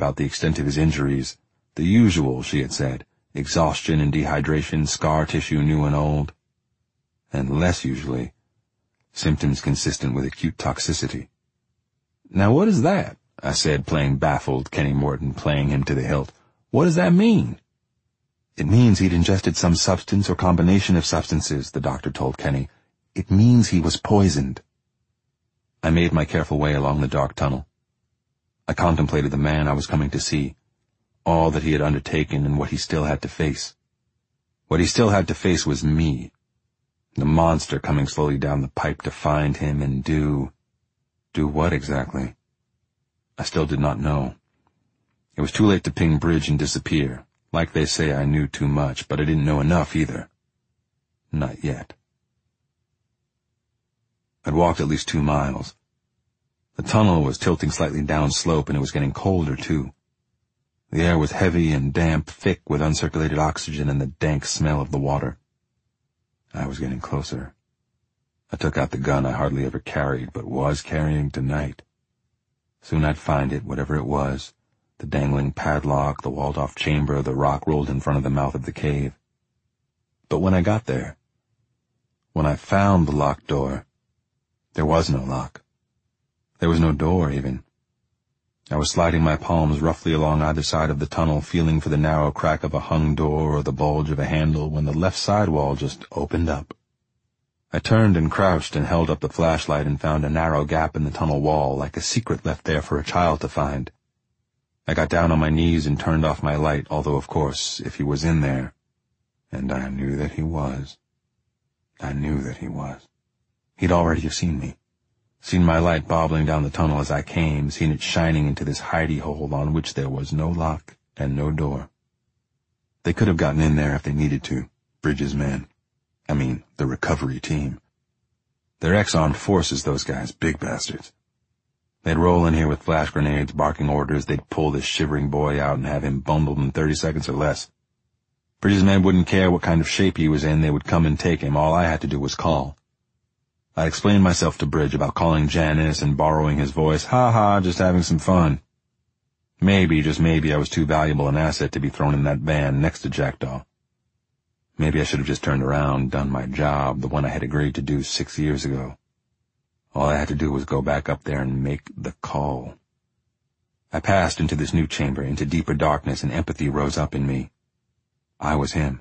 about the extent of his injuries. The usual, she had said. Exhaustion and dehydration, scar tissue new and old. And less usually, symptoms consistent with acute toxicity. "Now what is that?" I said, playing baffled Kenny Morton, playing him to the hilt. "What does that mean?" "It means he'd ingested some substance or combination of substances," the doctor told Kenny. "It means he was poisoned." I made my careful way along the dark tunnel. I contemplated the man I was coming to see, all that he had undertaken and what he still had to face. What he still had to face was me, the monster coming slowly down the pipe to find him and do what exactly? I still did not know. It was too late to ping Bridge and disappear. Like they say, I knew too much, but I didn't know enough either. Not yet. I'd walked at least 2 miles. The tunnel was tilting slightly downslope, and it was getting colder, too. The air was heavy and damp, thick with uncirculated oxygen and the dank smell of the water. I was getting closer. I took out the gun I hardly ever carried, but was carrying tonight. Soon I'd find it, whatever it was, the dangling padlock, the walled-off chamber, the rock rolled in front of the mouth of the cave. But when I got there, when I found the locked door, there was no lock. There was no door, even. I was sliding my palms roughly along either side of the tunnel, feeling for the narrow crack of a hung door or the bulge of a handle, when the left side wall just opened up. I turned and crouched and held up the flashlight and found a narrow gap in the tunnel wall, like a secret left there for a child to find. I got down on my knees and turned off my light, although, of course, if he was in there, and I knew that he was, he'd already have seen me. Seen my light bobbling down the tunnel as I came, seen it shining into this hidey hole on which there was no lock and no door. They could have gotten in there if they needed to, Bridges' men. I mean, the recovery team. They're ex-armed forces, those guys, big bastards. They'd roll in here with flash grenades, barking orders. They'd pull this shivering boy out and have him bundled in 30 seconds or less. Bridges' men wouldn't care what kind of shape he was in. They would come and take him. All I had to do was call. I explained myself to Bridge about calling Janice and borrowing his voice. Ha, just having some fun. Maybe, just maybe, I was too valuable an asset to be thrown in that van next to Jackdaw. Maybe I should have just turned around, done my job, the one I had agreed to do 6 years ago. All I had to do was go back up there and make the call. I passed into this new chamber, into deeper darkness, and empathy rose up in me. I was him.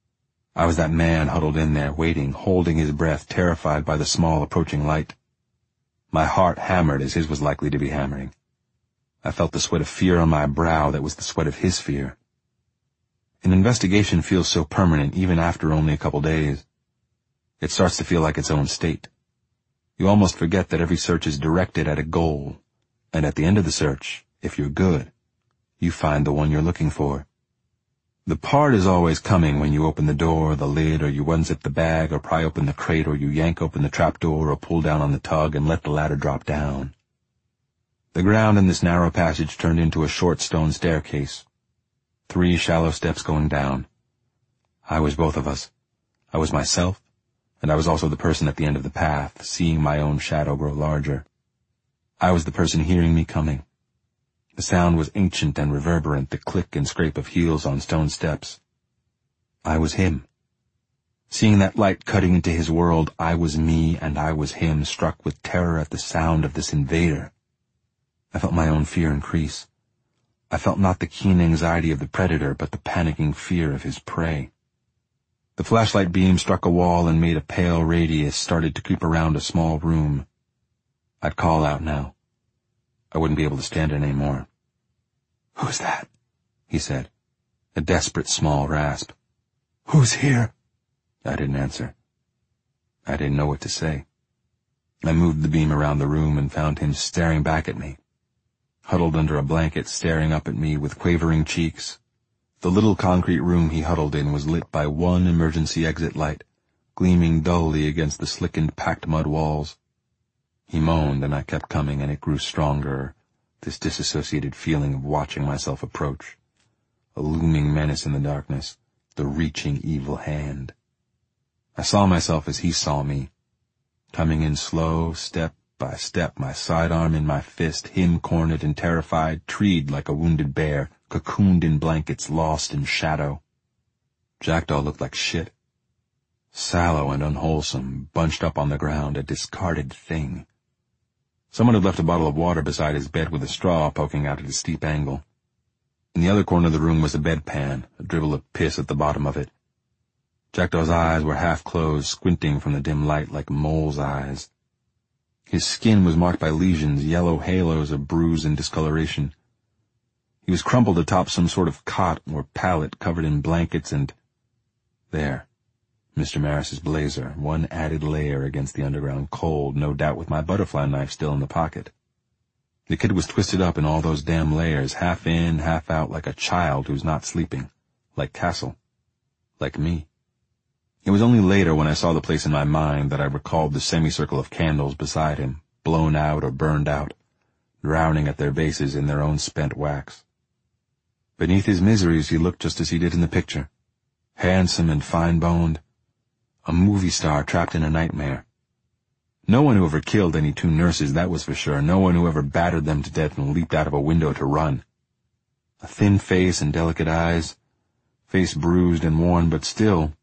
I was that man huddled in there, waiting, holding his breath, terrified by the small approaching light. My heart hammered as his was likely to be hammering. I felt the sweat of fear on my brow that was the sweat of his fear. An investigation feels so permanent even after only a couple days. It starts to feel like its own state. You almost forget that every search is directed at a goal, and at the end of the search, if you're good, you find the one you're looking for. The part is always coming when you open the door or the lid, or you unzip the bag or pry open the crate, or you yank open the trapdoor or pull down on the tug and let the ladder drop down. The ground in this narrow passage turned into a short stone staircase. 3 shallow steps going down. I was both of us. I was myself, and I was also the person at the end of the path, seeing my own shadow grow larger. I was the person hearing me coming. The sound was ancient and reverberant, the click and scrape of heels on stone steps. I was him. Seeing that light cutting into his world, I was me and I was him, struck with terror at the sound of this invader. I felt my own fear increase. I felt not the keen anxiety of the predator, but the panicking fear of his prey. The flashlight beam struck a wall and made a pale radius, started to creep around a small room. I'd call out now. I wouldn't be able to stand it anymore. "Who's that?" he said, a desperate small rasp. "Who's here?" I didn't answer. I didn't know what to say. I moved the beam around the room and found him staring back at me, huddled under a blanket, staring up at me with quavering cheeks. The little concrete room he huddled in was lit by one emergency exit light, gleaming dully against the slickened, packed mud walls. He moaned, and I kept coming, and it grew stronger, this disassociated feeling of watching myself approach. A looming menace in the darkness, the reaching evil hand. I saw myself as he saw me, coming in slow, step by step, my sidearm in my fist, him cornered and terrified, treed like a wounded bear, cocooned in blankets, lost in shadow. Jackdaw looked like shit. Sallow and unwholesome, bunched up on the ground, a discarded thing. Someone had left a bottle of water beside his bed with a straw poking out at a steep angle. In the other corner of the room was a bedpan, a dribble of piss at the bottom of it. Jackdaw's eyes were half closed, squinting from the dim light like moles' eyes. His skin was marked by lesions, yellow halos of bruise and discoloration. He was crumpled atop some sort of cot or pallet covered in blankets and... There, Mr. Maris's blazer, one added layer against the underground cold, no doubt with my butterfly knife still in the pocket. The kid was twisted up in all those damn layers, half in, half out, like a child who's not sleeping. Like Castle. Like me. It was only later when I saw the place in my mind that I recalled the semicircle of candles beside him, blown out or burned out, drowning at their bases in their own spent wax. Beneath his miseries he looked just as he did in the picture. Handsome and fine-boned. A movie star trapped in a nightmare. No one who ever killed any two nurses, that was for sure. No one who ever battered them to death and leaped out of a window to run. A thin face and delicate eyes. Face bruised and worn, but still,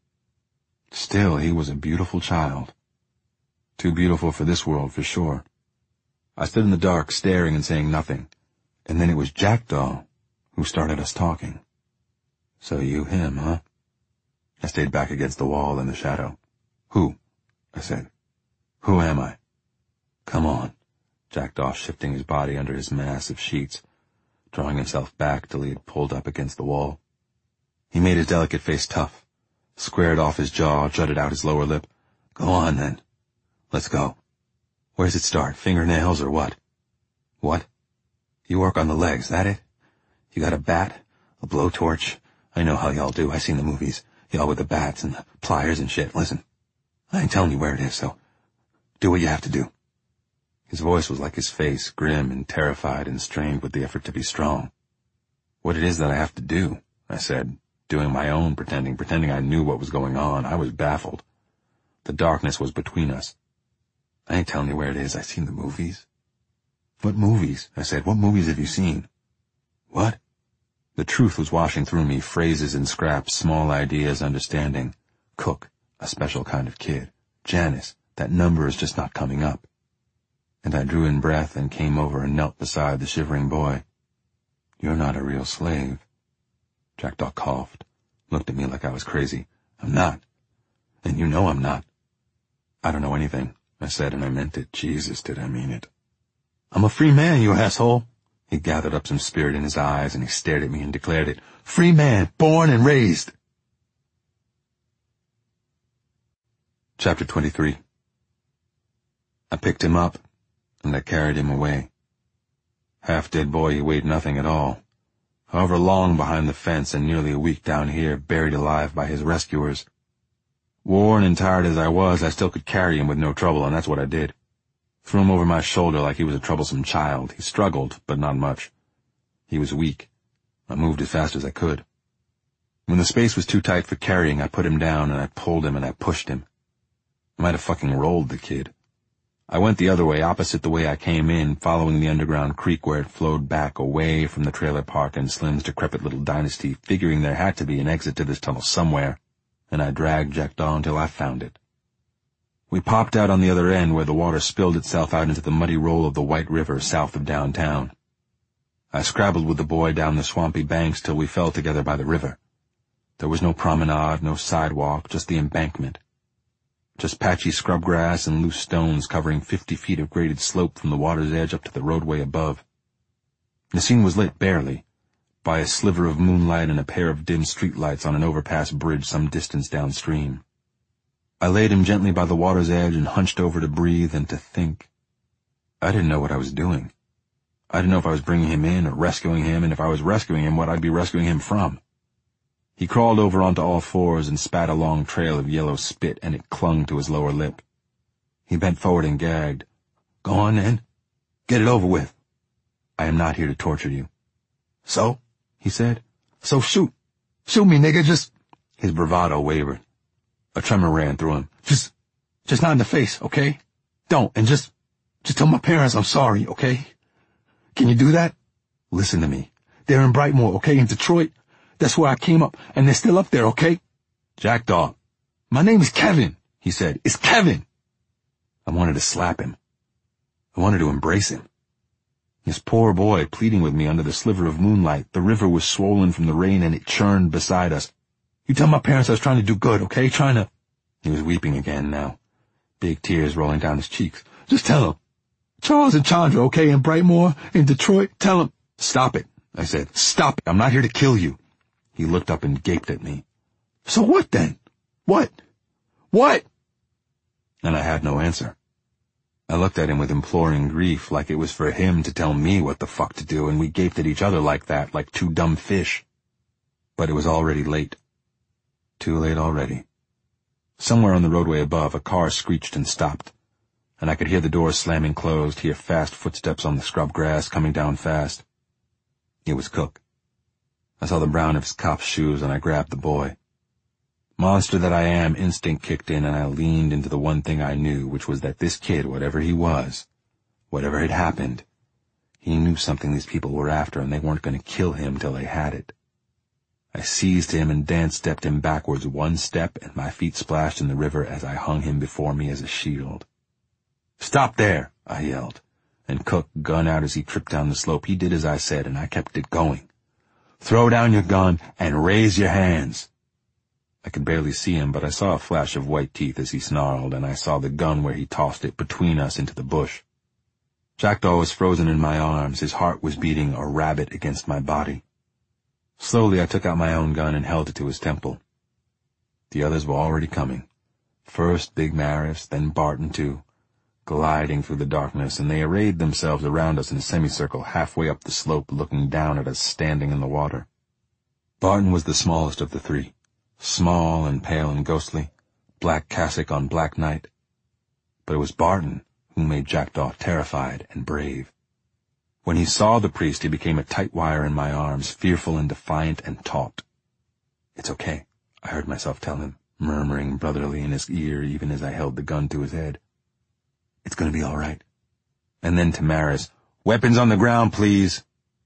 he was a beautiful child. Too beautiful for this world, for sure. I stood in the dark, staring and saying nothing. And then it was Jackdaw who started us talking. So you him, huh? I stayed back against the wall in the shadow. Who? I said. Who am I? Come on. Jackdaw shifting his body under his mass of sheets, drawing himself back till he had pulled up against the wall. He made his delicate face tough, squared off his jaw, jutted out his lower lip. Go on, then. Let's go. Where's it start, fingernails or what? What? You work on the legs, that it? You got a bat? A blowtorch? I know how y'all do, I seen the movies. Y'all with the bats and the pliers and shit. Listen, I ain't telling you where it is, so do what you have to do. His voice was like his face, grim and terrified and strained with the effort to be strong. What it is that I have to do, I said, doing my own pretending I knew what was going on. I was baffled. The darkness was between us. I ain't telling you where it is. I seen the movies. What movies? I said. What movies have you seen? What? The truth was washing through me, phrases and scraps, small ideas, understanding. Cook, a special kind of kid. Janice, that number is just not coming up. And I drew in breath and came over and knelt beside the shivering boy. You're not a real slave. Jackdaw coughed, looked at me like I was crazy. I'm not. And you know I'm not. I don't know anything, I said, and I meant it. Jesus, did I mean it. I'm a free man, you asshole. He gathered up some spirit in his eyes, and he stared at me and declared it. Free man, born and raised. Chapter 23. I picked him up, and I carried him away. Half-dead boy, he weighed nothing at all. However long behind the fence and nearly a week down here, buried alive by his rescuers. Worn and tired as I was, I still could carry him with no trouble, and that's what I did. Threw him over my shoulder like he was a troublesome child. He struggled, but not much. He was weak. I moved as fast as I could. When the space was too tight for carrying, I put him down, and I pulled him, and I pushed him. I might have fucking rolled the kid. I went the other way, opposite the way I came in, following the underground creek where it flowed back away from the trailer park and Slim's decrepit little dynasty, figuring there had to be an exit to this tunnel somewhere, and I dragged Jackdaw until I found it. We popped out on the other end where the water spilled itself out into the muddy roll of the White River south of downtown. I scrabbled with the boy down the swampy banks till we fell together by the river. There was no promenade, no sidewalk, just the embankment. Just patchy scrub grass and loose stones covering 50 feet of graded slope from the water's edge up to the roadway above. The scene was lit barely, by a sliver of moonlight and a pair of dim streetlights on an overpass bridge some distance downstream. I laid him gently by the water's edge and hunched over to breathe and to think. I didn't know what I was doing. I didn't know if I was bringing him in or rescuing him, and if I was rescuing him, what I'd be rescuing him from. He crawled over onto all fours and spat a long trail of yellow spit, and it clung to his lower lip. He bent forward and gagged. Go on, then. Get it over with. I am not here to torture you. So? He said. So shoot. Shoot me, nigga, just... His bravado wavered. A tremor ran through him. Just not in the face, okay? Don't, and just Just tell my parents I'm sorry, okay? Can you do that? Listen to me. They're in Brightmoor, okay, in Detroit. That's where I came up, and they're still up there, okay? Jackdaw. My name is Kevin, he said. It's Kevin. I wanted to slap him. I wanted to embrace him. This poor boy pleading with me under the sliver of moonlight. The river was swollen from the rain and it churned beside us. You tell my parents I was trying to do good, okay? Trying to... He was weeping again now, big tears rolling down his cheeks. Just tell him. Charles and Chandra, okay, in Brightmoor, in Detroit. Tell him. Stop it, I said. Stop it. I'm not here to kill you. He looked up and gaped at me. So what then? What? What? And I had no answer. I looked at him with imploring grief, like it was for him to tell me what the fuck to do, and we gaped at each other like that, like two dumb fish. But it was already late. Too late already. Somewhere on the roadway above, a car screeched and stopped, and I could hear the door slamming closed, hear fast footsteps on the scrub grass coming down fast. It was Cook. I saw the brown of his cop's shoes, and I grabbed the boy. Monster that I am, instinct kicked in, and I leaned into the one thing I knew, which was that this kid, whatever he was, whatever had happened, he knew something these people were after, and they weren't going to kill him till they had it. I seized him and dance-stepped him backwards one step, and my feet splashed in the river as I hung him before me as a shield. "Stop there!" I yelled, and Cook, gun out as he tripped down the slope, he did as I said, and I kept it going. "Throw down your gun and raise your hands." I could barely see him, but I saw a flash of white teeth as he snarled, and I saw the gun where he tossed it between us into the bush. Jackdaw was frozen in my arms. His heart was beating a rabbit against my body. Slowly I took out my own gun and held it to his temple. The others were already coming. First Big Maris, then Barton too, gliding through the darkness, and they arrayed themselves around us in a semicircle halfway up the slope, looking down at us standing in the water. Barton was the smallest of the three. Small and pale and ghostly, black cassock on black night. But it was Barton who made Jackdaw terrified and brave. When he saw the priest, he became a tight wire in my arms, fearful and defiant and taut. "It's okay," I heard myself tell him, murmuring brotherly in his ear even as I held the gun to his head. "It's going to be all right." And then to Maris, "Weapons on the ground, please."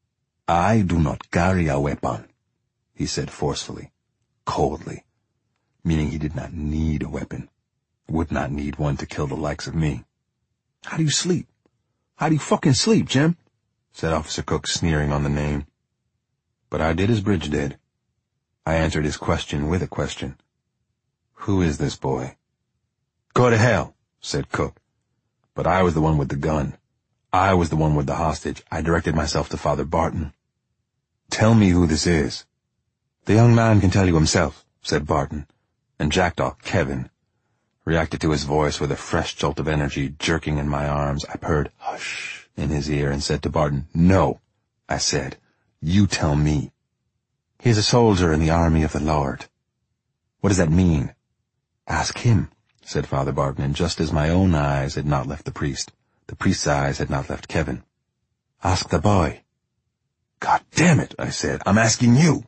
"I do not carry a weapon," he said forcefully. Coldly, meaning he did not need a weapon, would not need one to kill the likes of me. "How do you sleep? How do you fucking sleep, Jim?" said Officer Cook, sneering on the name. But I did as Bridge did. I answered his question with a question. "Who is this boy?" "Go to hell," said Cook. But I was the one with the gun. I was the one with the hostage. I directed myself to Father Barton. "Tell me who this is." "The young man can tell you himself," said Barton, and Jackdaw, Kevin, reacted to his voice with a fresh jolt of energy jerking in my arms. I purred, "Hush," in his ear and said to Barton, "No," I said, "you tell me." "He is a soldier in the army of the Lord." "What does that mean?" "Ask him," said Father Barton, and just as my own eyes had not left the priest's eyes had not left Kevin. "Ask the boy." "God damn it," I said, "I'm asking you."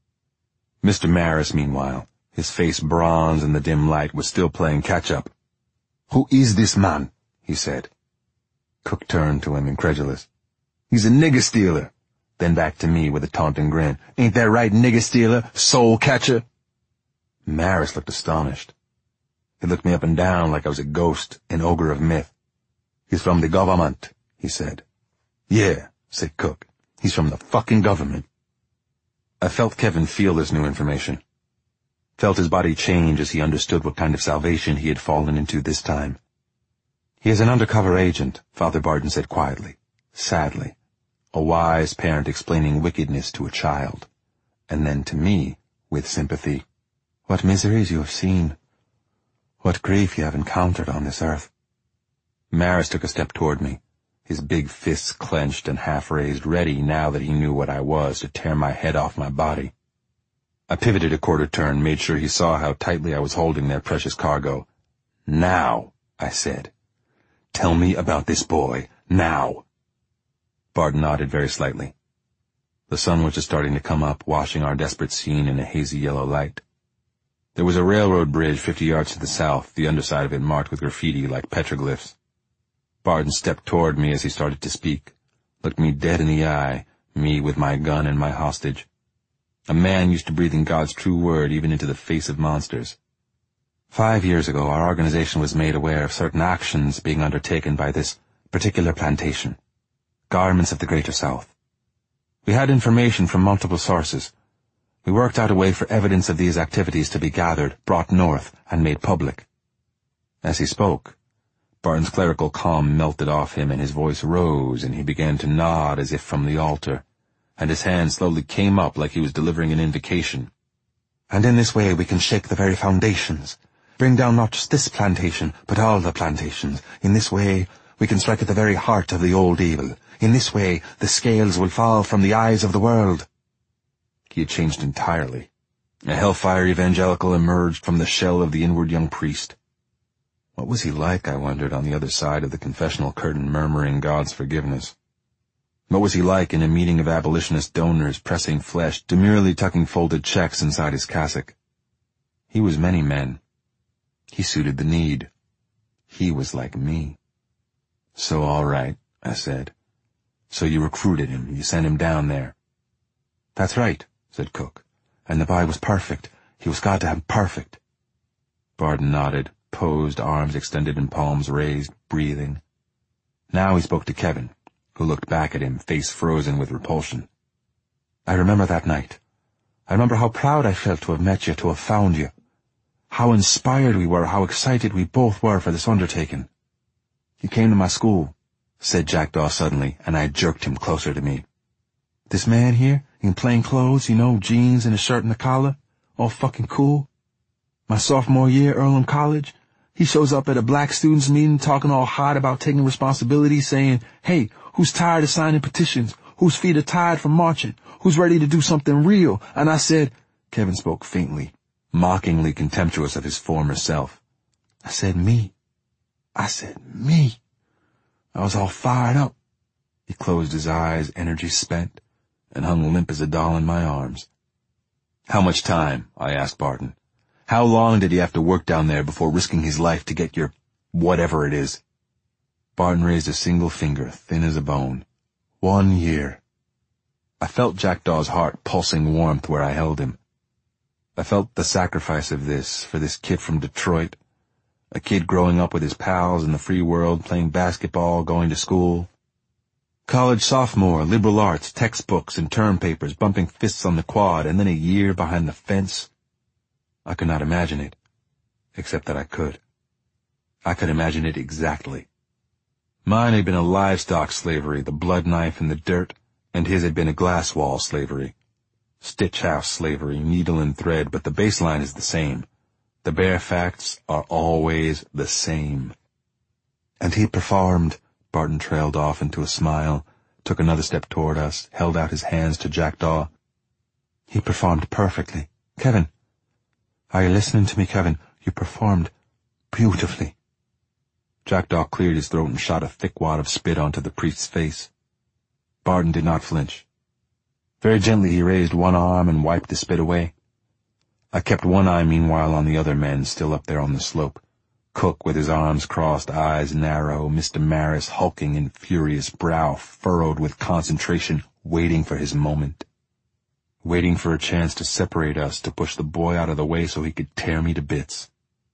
Mr. Maris, meanwhile, his face bronze in the dim light, was still playing catch-up. "Who is this man?" he said. Cook turned to him, incredulous. "He's a nigger stealer." Then back to me with a taunting grin. "Ain't that right, nigger stealer, soul catcher?" Maris looked astonished. He looked me up and down like I was a ghost, an ogre of myth. "He's from the government," he said. "Yeah," said Cook. "He's from the fucking government." I felt Kevin feel this new information. Felt his body change as he understood what kind of salvation he had fallen into this time. "He is an undercover agent," Father Barton said quietly, sadly, a wise parent explaining wickedness to a child, and then to me, with sympathy, "What miseries you have seen. What grief you have encountered on this earth." Maris took a step toward me, his big fists clenched and half-raised, ready, now that he knew what I was, to tear my head off my body. I pivoted a quarter turn, made sure he saw how tightly I was holding their precious cargo. "Now," I said. "Tell me about this boy, now." Barton nodded very slightly. The sun was just starting to come up, washing our desperate scene in a hazy yellow light. There was a railroad bridge 50 yards to the south, the underside of it marked with graffiti like petroglyphs. Barton stepped toward me as he started to speak, looked me dead in the eye, me with my gun and my hostage. A man used to breathing God's true word even into the face of monsters. 5 years ago, our organization was made aware of certain actions being undertaken by this particular plantation, Garments of the Greater South. We had information from multiple sources. We worked out a way for evidence of these activities to be gathered, brought north, and made public. As he spoke, Barton's clerical calm melted off him and his voice rose and he began to nod as if from the altar, and his hand slowly came up like he was delivering an invocation. And in this way we can shake the very foundations, bring down not just this plantation, but all the plantations. In this way we can strike at the very heart of the old evil. In this way the scales will fall from the eyes of the world. He had changed entirely. A hellfire evangelical emerged from the shell of the inward young priest. What was he like, I wondered, on the other side of the confessional curtain murmuring God's forgiveness? What was he like in a meeting of abolitionist donors pressing flesh, demurely tucking folded checks inside his cassock? He was many men. He suited the need. He was like me. So all right, I said. So you recruited him, you sent him down there. That's right, said Cook. And the boy was perfect. He was goddamn perfect. Barton nodded, posed, arms extended and palms raised, breathing. Now he spoke to Kevin, who looked back at him, face frozen with repulsion. I remember that night. I remember how proud I felt to have met you, to have found you. How inspired we were, how excited we both were for this undertaking. You came to my school, said Jackdaw suddenly, and I jerked him closer to me. This man here, in plain clothes, you know, jeans and a shirt and a collar, all fucking cool. My sophomore year, Earlham College, he shows up at a black students meeting talking all hot about taking responsibility, saying, hey, who's tired of signing petitions? Whose feet are tired from marching? Who's ready to do something real? And I said, Kevin spoke faintly, mockingly contemptuous of his former self. I said, me. I said, me. I was all fired up. He closed his eyes, energy spent, and hung limp as a doll in my arms. How much time? I asked Barton. How long did he have to work down there before risking his life to get your whatever it is? Barton raised a single finger, thin as a bone. 1 year. I felt Jackdaw's heart pulsing warmth where I held him. I felt the sacrifice of this for this kid from Detroit, a kid growing up with his pals in the free world, playing basketball, going to school. College sophomore, liberal arts, textbooks and term papers, bumping fists on the quad, and then a year behind the fence. I could not imagine it, except that I could. I could imagine it exactly. Mine had been a livestock slavery, the blood knife in the dirt, and his had been a glass wall slavery. Stitch house slavery, needle and thread, but the baseline is the same. The bare facts are always the same. And he performed. Barton trailed off into a smile, took another step toward us, held out his hands to Jackdaw. He performed perfectly. Kevin. Are you listening to me, Kevin? You performed beautifully. Jackdaw cleared his throat and shot a thick wad of spit onto the priest's face. Barton did not flinch. Very gently he raised one arm and wiped the spit away. I kept one eye meanwhile on the other men still up there on the slope. Cook with his arms crossed, eyes narrow, Mr. Maris hulking and furious, brow furrowed with concentration, waiting for his moment. Waiting for a chance to separate us, to push the boy out of the way so he could tear me to bits.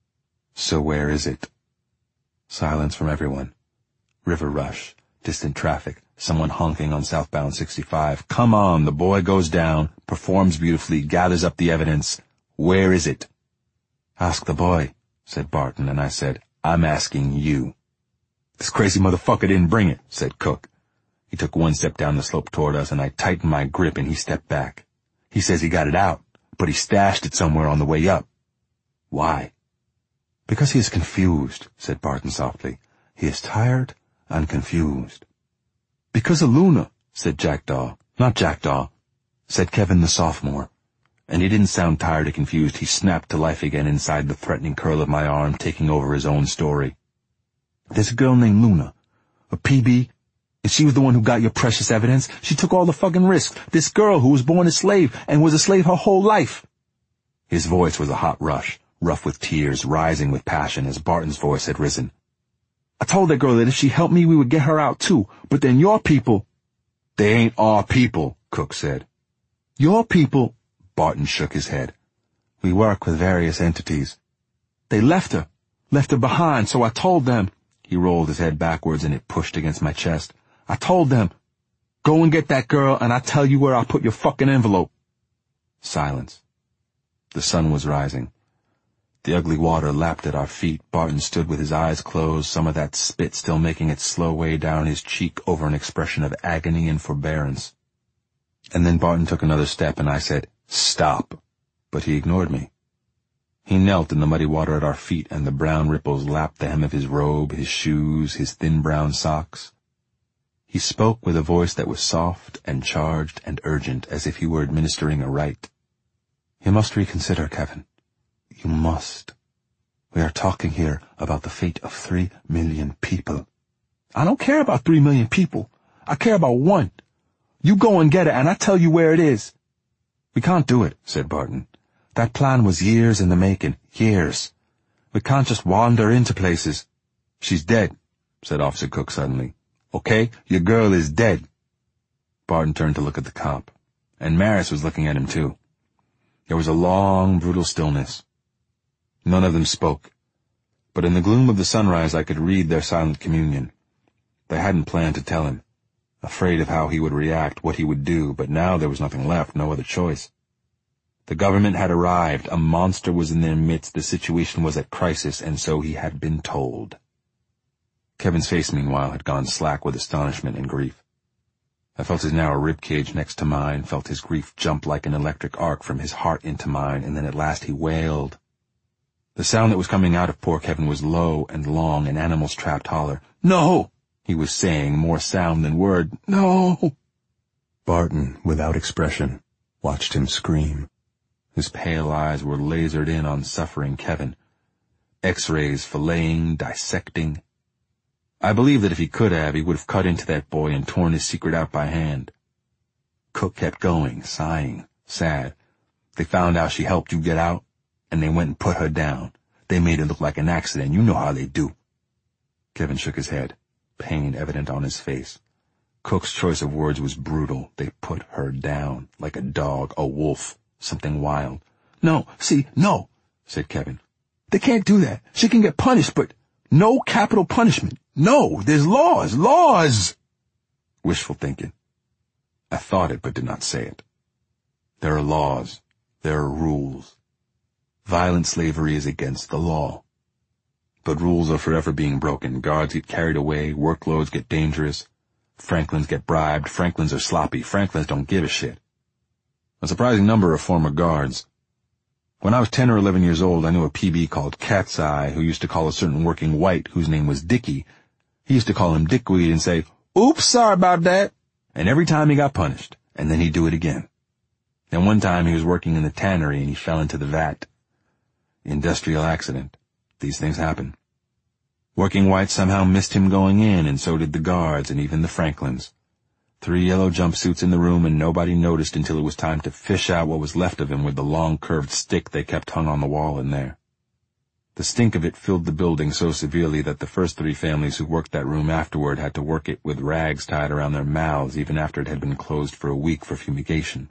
So where is it? Silence from everyone. River rush, distant traffic, someone honking on southbound 65. Come on, the boy goes down, performs beautifully, gathers up the evidence. Where is it? Ask the boy, said Barton, and I said, I'm asking you. This crazy motherfucker didn't bring it, said Cook. He took one step down the slope toward us, and I tightened my grip, and he stepped back. He says he got it out, but he stashed it somewhere on the way up. Why? Because he is confused, said Barton softly. He is tired and confused. Because of Luna, said Jackdaw. Not Jackdaw, said Kevin the sophomore. And he didn't sound tired or confused. He snapped to life again inside the threatening curl of my arm, taking over his own story. There's a girl named Luna, a PB, and she was the one who got your precious evidence. She took all the fucking risks. This girl who was born a slave and was a slave her whole life. His voice was a hot rush, rough with tears, rising with passion as Barton's voice had risen. I told that girl that if she helped me, we would get her out too. But then your people—" "They ain't our people," Cook said. "Your people—" Barton shook his head. "We work with various entities." "They left her behind, so I told them—" He rolled his head backwards and it pushed against my chest. "I told them, go and get that girl and I'll tell you where I'll put your fucking envelope." Silence. The sun was rising. The ugly water lapped at our feet. Barton stood with his eyes closed, some of that spit still making its slow way down his cheek over an expression of agony and forbearance. And then Barton took another step and I said, "Stop." But he ignored me. He knelt in the muddy water at our feet and the brown ripples lapped the hem of his robe, his shoes, his thin brown socks. He spoke with a voice that was soft and charged and urgent, as if he were administering a rite. "You must reconsider, Kevin. You must. We are talking here about the fate of 3 million people." "I don't care about 3 million people. I care about one. You go and get it, and I tell you where it is." "We can't do it," said Barton. "That plan was years in the making. Years. We can't just wander into places." "She's dead," said Officer Cook suddenly. "Okay? Your girl is dead." Barton turned to look at the cop, and Maris was looking at him too. There was a long, brutal stillness. None of them spoke, but in the gloom of the sunrise I could read their silent communion. They hadn't planned to tell him, afraid of how he would react, what he would do, but now there was nothing left, no other choice. The government had arrived, a monster was in their midst, the situation was at crisis, and so he had been told. Kevin's face, meanwhile, had gone slack with astonishment and grief. I felt his narrow ribcage next to mine, felt his grief jump like an electric arc from his heart into mine, and then at last he wailed. The sound that was coming out of poor Kevin was low and long, an animal's trapped holler. "No!" he was saying, more sound than word. "No!" Barton, without expression, watched him scream. His pale eyes were lasered in on suffering Kevin. X-rays filleting, dissecting. I believe that if he could have, he would have cut into that boy and torn his secret out by hand. Cook kept going, sighing, sad. "They found out she helped you get out, and they went and put her down. They made it look like an accident. You know how they do." Kevin shook his head, pain evident on his face. Cook's choice of words was brutal. They put her down, like a dog, a wolf, something wild. "No, see, no," said Kevin. "They can't do that. She can get punished, but no capital punishment. No, there's laws. Wishful thinking. I thought it but did not say it. There are laws. There are rules. Violent slavery is against the law. But rules are forever being broken. Guards get carried away. Workloads get dangerous. Franklins get bribed. Franklins are sloppy. Franklins don't give a shit. A surprising number of former guards. When I was 10 or 11 years old, I knew a PB called Cat's Eye who used to call a certain working white whose name was Dickie. He used to call him Dickweed and say, "Oops, sorry about that." And every time he got punished, and then he'd do it again. And one time he was working in the tannery and he fell into the vat. Industrial accident. These things happen. Working whites somehow missed him going in, and so did the guards and even the Franklins. 3 yellow jumpsuits in the room, and nobody noticed until it was time to fish out what was left of him with the long curved stick they kept hung on the wall in there. The stink of it filled the building so severely that the first 3 families who worked that room afterward had to work it with rags tied around their mouths even after it had been closed for a week for fumigation.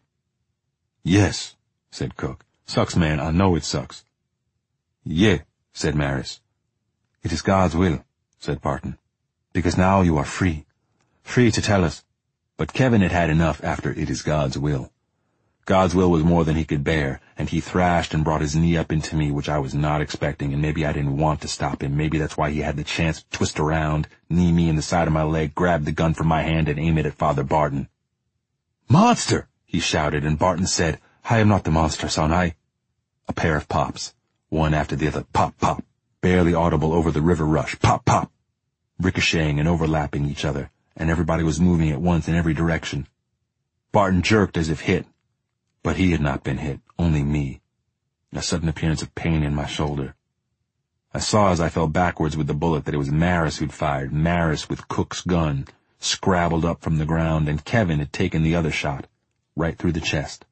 "Yes," said Cook. "Sucks, man. I know it sucks." "Yeah," said Maris. "It is God's will," said Barton, "because now you are free. Free to tell us." But Kevin had had enough after "it is God's will." God's will was more than he could bear, and he thrashed and brought his knee up into me, which I was not expecting, and maybe I didn't want to stop him. Maybe that's why he had the chance to twist around, knee me in the side of my leg, grab the gun from my hand, and aim it at Father Barton. "Monster!" he shouted, and Barton said, "I am not the monster, son, I—" A pair of pops, one after the other, pop, pop, barely audible over the river rush, pop, pop, ricocheting and overlapping each other, and everybody was moving at once in every direction. Barton jerked as if hit. But he had not been hit, only me. A sudden appearance of pain in my shoulder. I saw as I fell backwards with the bullet that it was Maris who'd fired, Maris with Cook's gun, scrabbled up from the ground, and Kevin had taken the other shot, right through the chest.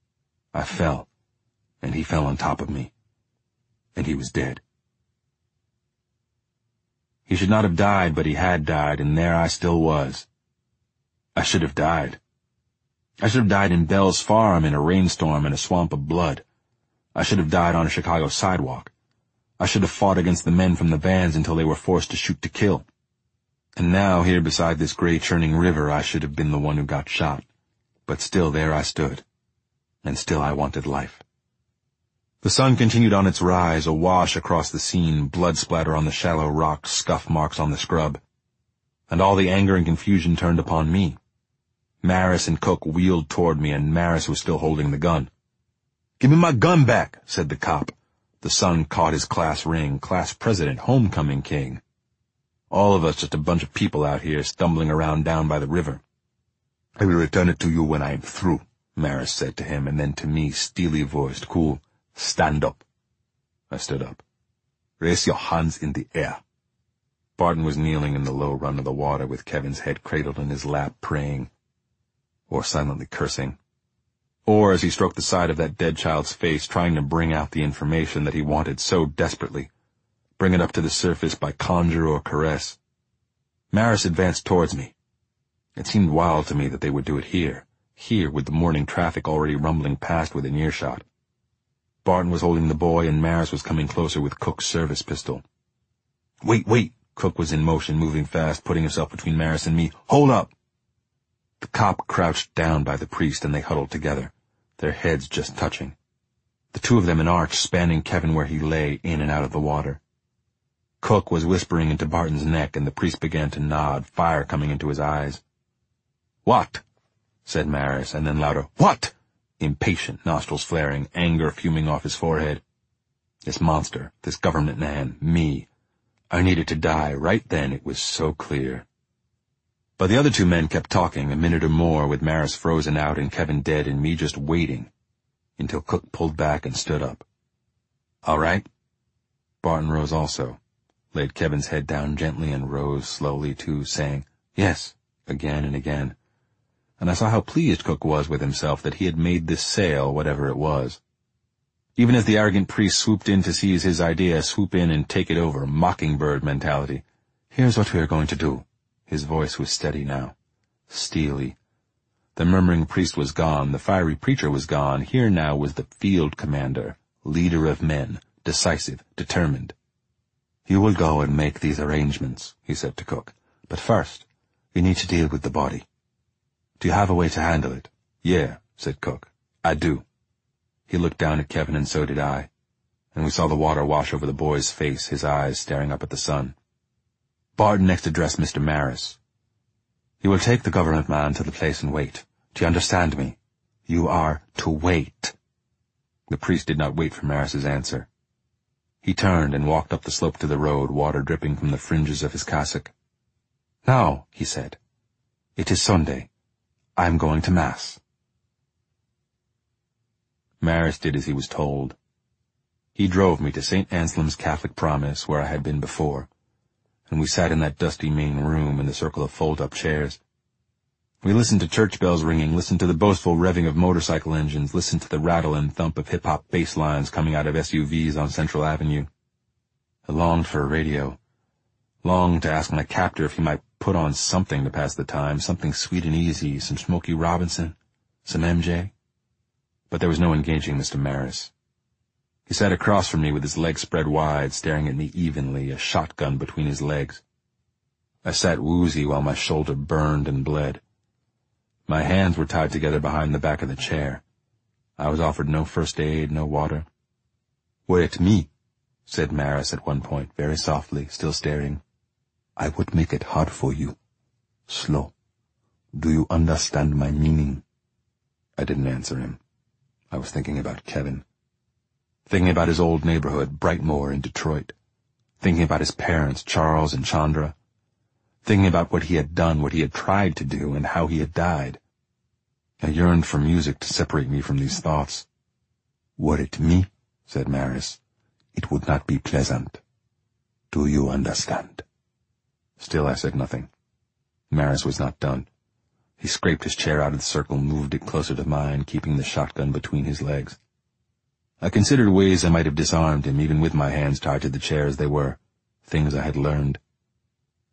I fell, and he fell on top of me, and he was dead. He should not have died, but he had died, and there I still was. I should have died. I should have died in Bell's Farm in a rainstorm in a swamp of blood. I should have died on a Chicago sidewalk. I should have fought against the men from the vans until they were forced to shoot to kill. And now, here beside this gray churning river, I should have been the one who got shot. But still there I stood. And still I wanted life. The sun continued on its rise, awash across the scene, blood splatter on the shallow rocks, scuff marks on the scrub. And all the anger and confusion turned upon me. Maris and Cook wheeled toward me, and Maris was still holding the gun. "Give me my gun back," said the cop. The son caught his class ring, class president, homecoming king. All of us just a bunch of people out here stumbling around down by the river. "I will return it to you when I am through," Maris said to him, and then to me, steely-voiced, cool, "Stand up." I stood up. "Raise your hands in the air." Barton was kneeling in the low run of the water with Kevin's head cradled in his lap, praying, or silently cursing, or as he stroked the side of that dead child's face, trying to bring out the information that he wanted so desperately, bring it up to the surface by conjure or caress. Maris advanced towards me. It seemed wild to me that they would do it here with the morning traffic already rumbling past within earshot. Barton was holding the boy, and Maris was coming closer with Cook's service pistol. Wait! Cook was in motion, moving fast, putting himself between Maris and me. "Hold up!" The cop crouched down by the priest, and they huddled together, their heads just touching. The two of them an arch spanning Kevin where he lay, in and out of the water. Cook was whispering into Barton's neck, and the priest began to nod, fire coming into his eyes. "What?" said Maris, and then louder, "What?" Impatient, nostrils flaring, anger fuming off his forehead. This monster, this government man, me. I needed to die right then, it was so clear. But the other two men kept talking, a minute or more, with Maris frozen out and Kevin dead and me just waiting, until Cook pulled back and stood up. "All right?" Barton rose also, laid Kevin's head down gently and rose slowly too, saying, "Yes," again and again. And I saw how pleased Cook was with himself that he had made this sale, whatever it was. Even as the arrogant priest swooped in to seize his idea, swoop in and take it over, mockingbird mentality. "Here's what we are going to do." His voice was steady now, steely. The murmuring priest was gone, the fiery preacher was gone. Here now was the field commander, leader of men, decisive, determined. "You will go and make these arrangements," he said to Cook. "But first, we need to deal with the body. Do you have a way to handle it?" "Yeah," said Cook. "I do." He looked down at Kevin, and so did I, and we saw the water wash over the boy's face, his eyes staring up at the sun. Barton next addressed Mr. Maris. "You will take the government man to the place and wait. Do you understand me? You are to wait." The priest did not wait for Maris's answer. He turned and walked up the slope to the road, water dripping from the fringes of his cassock. "Now," he said, "it is Sunday. I am going to Mass." Maris did as he was told. He drove me to St. Anselm's Catholic Promise, where I had been before, and we sat in that dusty main room in the circle of fold-up chairs. We listened to church bells ringing, listened to the boastful revving of motorcycle engines, listened to the rattle and thump of hip-hop bass lines coming out of SUVs on Central Avenue. I longed for a radio, longed to ask my captor if he might put on something to pass the time, something sweet and easy, some Smokey Robinson, some MJ. But there was no engaging Mr. Maris. He sat across from me with his legs spread wide, staring at me evenly, a shotgun between his legs. I sat woozy while my shoulder burned and bled. My hands were tied together behind the back of the chair. I was offered no first aid, no water. "Were it me," said Maris at one point, very softly, still staring, "I would make it hard for you. Slow. Do you understand my meaning?" I didn't answer him. I was thinking about Kevin. Thinking about his old neighborhood, Brightmoor in Detroit. Thinking about his parents, Charles and Chandra. Thinking about what he had done, what he had tried to do, and how he had died. I yearned for music to separate me from these thoughts. "Were it me," said Maris, "it would not be pleasant. Do you understand?" Still I said nothing. Maris was not done. He scraped his chair out of the circle, moved it closer to mine, keeping the shotgun between his legs. I considered ways I might have disarmed him, even with my hands tied to the chair as they were, things I had learned.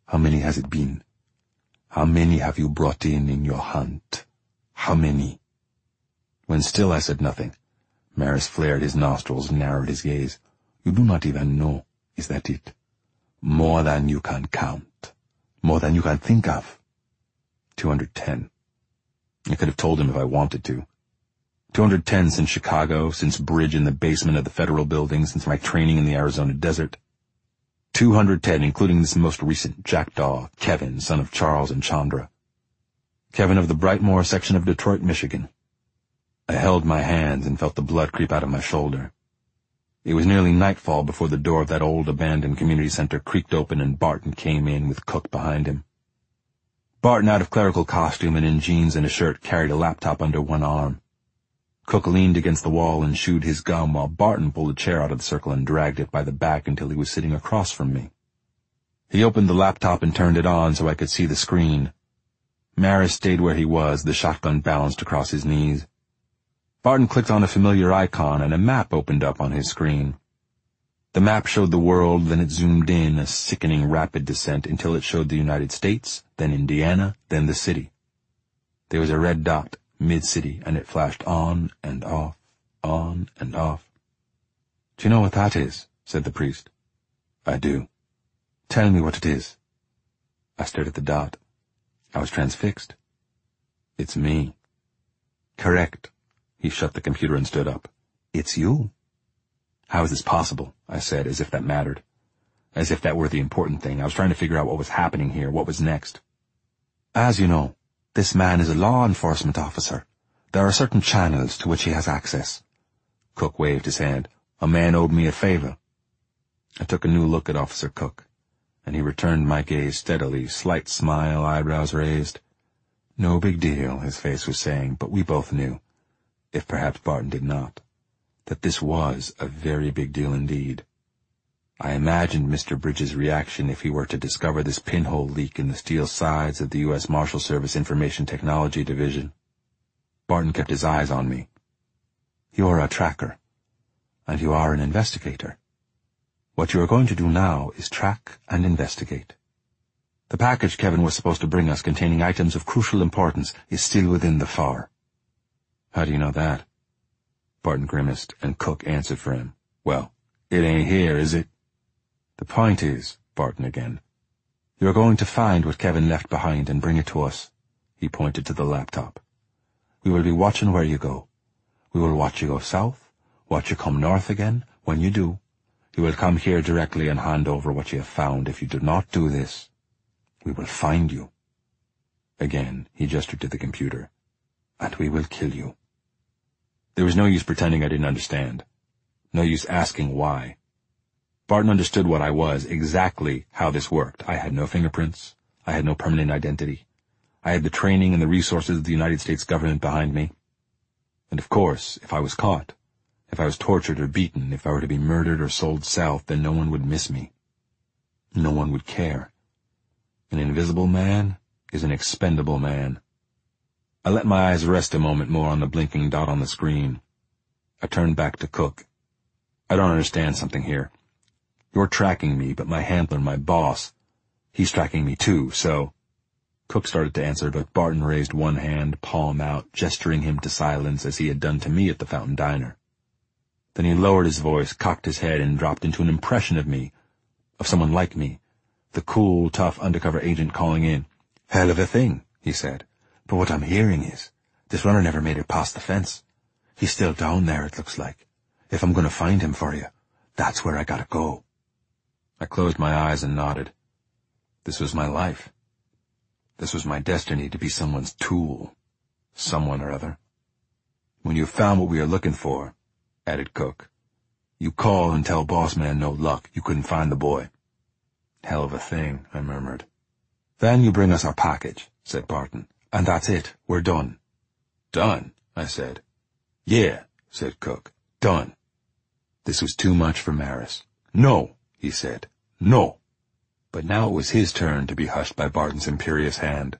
How many has it been? How many have you brought in your hunt? How many? When still I said nothing, Maris flared his nostrils and narrowed his gaze. You do not even know, is that it? More than you can count. More than you can think of. 210. I could have told him if I wanted to. 210 since Chicago, since bridge in the basement of the federal building, since my training in the Arizona desert. 210, including this most recent jackdaw, Kevin, son of Charles and Chandra. Kevin of the Brightmoor section of Detroit, Michigan. I held my hands and felt the blood creep out of my shoulder. It was nearly nightfall before the door of that old abandoned community center creaked open and Barton came in with Cook behind him. Barton, out of clerical costume and in jeans and a shirt, carried a laptop under one arm. Cook leaned against the wall and chewed his gum while Barton pulled a chair out of the circle and dragged it by the back until he was sitting across from me. He opened the laptop and turned it on so I could see the screen. Maris stayed where he was, the shotgun balanced across his knees. Barton clicked on a familiar icon and a map opened up on his screen. The map showed the world, then it zoomed in, a sickening rapid descent until it showed the United States, then Indiana, then the city. There was a red dot, mid-city, and it flashed on and off, on and off. Do you know what that is? Said the priest. I do. Tell me what it is. I stared at the dot. I was transfixed. It's me. Correct. He shut the computer and stood up. It's you. How is this possible? I said, as if that mattered. As if that were the important thing. I was trying to figure out what was happening here, what was next. As you know, this man is a law enforcement officer. There are certain channels to which he has access. Cook waved his hand. A man owed me a favor. I took a new look at Officer Cook, and he returned my gaze steadily, slight smile, eyebrows raised. No big deal, his face was saying, but we both knew, if perhaps Barton did not, that this was a very big deal indeed. I imagined Mr. Bridges' reaction if he were to discover this pinhole leak in the steel sides of the U.S. Marshal Service Information Technology Division. Barton kept his eyes on me. You're a tracker, and you are an investigator. What you are going to do now is track and investigate. The package Kevin was supposed to bring us containing items of crucial importance is still within the FAR. How do you know that? Barton grimaced, and Cook answered for him. Well, it ain't here, is it? The point is, Barton again, you're going to find what Kevin left behind and bring it to us. He pointed to the laptop. We will be watching where you go. We will watch you go south, watch you come north again. When you do, you will come here directly and hand over what you have found. If you do not do this, we will find you. Again, he gestured to the computer. And we will kill you. There was no use pretending I didn't understand. No use asking why. Barton understood what I was, exactly how this worked. I had no fingerprints. I had no permanent identity. I had the training and the resources of the United States government behind me. And of course, if I was caught, if I was tortured or beaten, if I were to be murdered or sold south, then no one would miss me. No one would care. An invisible man is an expendable man. I let my eyes rest a moment more on the blinking dot on the screen. I turned back to Cook. I don't understand something here. You're tracking me, but my handler, my boss, he's tracking me too, so... Cook started to answer, but Barton raised one hand, palm out, gesturing him to silence as he had done to me at the Fountain Diner. Then he lowered his voice, cocked his head, and dropped into an impression of me, of someone like me, the cool, tough undercover agent calling in. Hell of a thing, he said. But what I'm hearing is, this runner never made it past the fence. He's still down there, it looks like. If I'm going to find him for you, that's where I gotta go. I closed my eyes and nodded. This was my life. This was my destiny to be someone's tool. Someone or other. When you've found what we are looking for, added Cook, you call and tell boss man no luck, you couldn't find the boy. Hell of a thing, I murmured. Then you bring us our package, said Barton, and that's it, we're done. Done, I said. Yeah, said Cook, done. This was too much for Maris. No, he said, no. But now it was his turn to be hushed by Barton's imperious hand.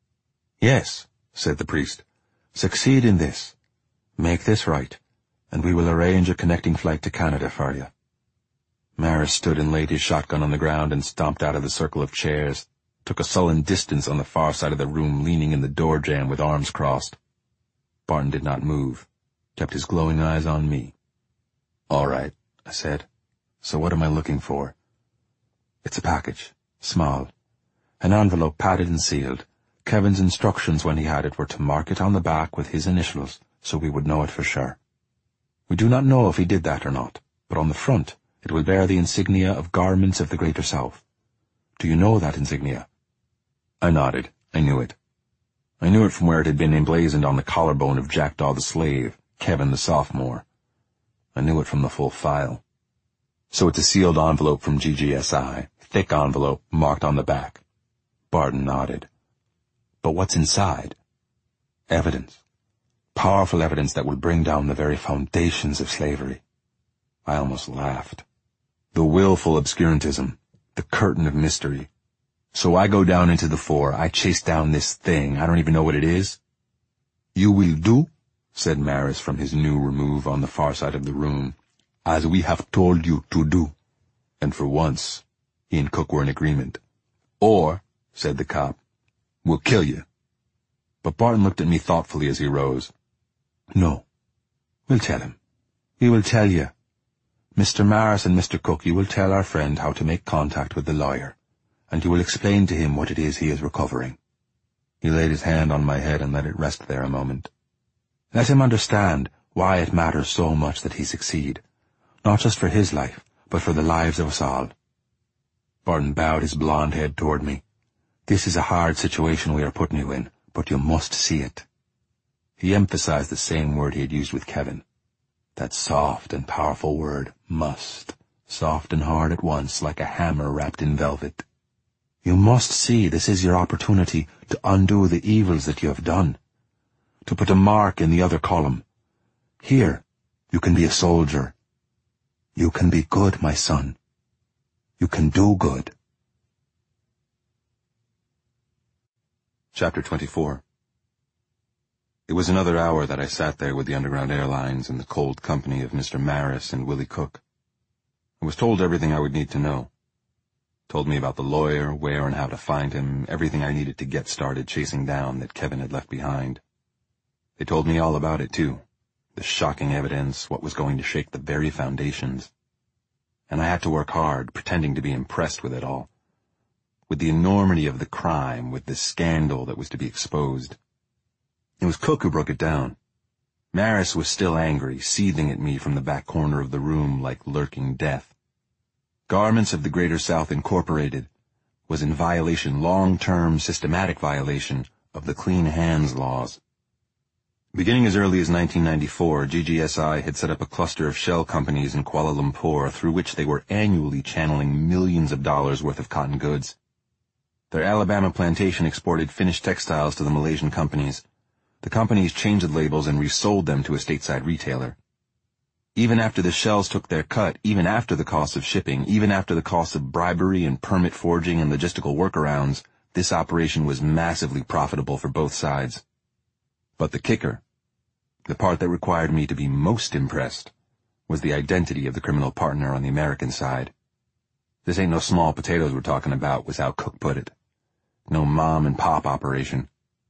Yes, said the priest, succeed in this. Make this right, and we will arrange a connecting flight to Canada for you. Maris stood and laid his shotgun on the ground and stomped out of the circle of chairs. took a sullen distance on the far side of the room, leaning in the door jamb with arms crossed. Barton did not move, kept his glowing eyes on me. "All right," I said. "So what am I looking for?" "It's a package. Small. An envelope padded and sealed. Kevin's instructions when he had it were to mark it on the back with his initials, so we would know it for sure. We do not know if he did that or not, but on the front it will bear the insignia of Garments of the Greater South. Do you know that insignia?" I nodded. I knew it. I knew it from where it had been emblazoned on the collarbone of Jackdaw the slave, Kevin the sophomore. I knew it from the full file. "So it's a sealed envelope from GGSI, thick envelope, marked on the back." Barton nodded. "But what's inside?" "Evidence. Powerful evidence that will bring down the very foundations of slavery." I almost laughed. The willful obscurantism, the curtain of mystery. So I go down into the fore, I chase down this thing, I don't even know what it is. "You will do," said Maris from his new remove on the far side of the room, "as we have told you to do." And for once, he and Cook were in agreement. "Or," said the cop, "we'll kill you." But Barton looked at me thoughtfully as he rose. "No. We'll tell him. We will tell you. Mr. Maris and Mr. Cook, you will tell our friend how to make contact with the lawyer, and you will explain to him what it is he is recovering." He laid his hand on my head and let it rest there a moment. "Let him understand why it matters so much that he succeed, not just for his life, but for the lives of us all." Barton bowed his blond head toward me. "This is a hard situation we are putting you in, but you must see it." He emphasized the same word he had used with Kevin. That soft and powerful word, must, soft and hard at once, like a hammer wrapped in velvet. "You must see this is your opportunity to undo the evils that you have done, to put a mark in the other column. Here, you can be a soldier. You can be good, my son. You can do good." Chapter 24. It was another hour that I sat there with the Underground Airlines in the cold company of Mr. Maris and Willie Cook. I was told everything I would need to know. Told me about the lawyer, where and how to find him, everything I needed to get started chasing down that Kevin had left behind. They told me all about it, too. The shocking evidence, what was going to shake the very foundations. And I had to work hard, pretending to be impressed with it all. With the enormity of the crime, with the scandal that was to be exposed. It was Cook who broke it down. Maris was still angry, seething at me from the back corner of the room like lurking death. Garments of the Greater South Incorporated was in violation, long-term, systematic violation, of the Clean Hands laws. Beginning as early as 1994, GGSI had set up a cluster of shell companies in Kuala Lumpur through which they were annually channeling millions of dollars worth of cotton goods. Their Alabama plantation exported finished textiles to the Malaysian companies. The companies changed the labels and resold them to a stateside retailer. Even after the shells took their cut, even after the cost of shipping, even after the cost of bribery and permit forging and logistical workarounds, this operation was massively profitable for both sides. But the kicker, the part that required me to be most impressed, was the identity of the criminal partner on the American side. "This ain't no small potatoes we're talking about," was how Cook put it. No mom and pop operation.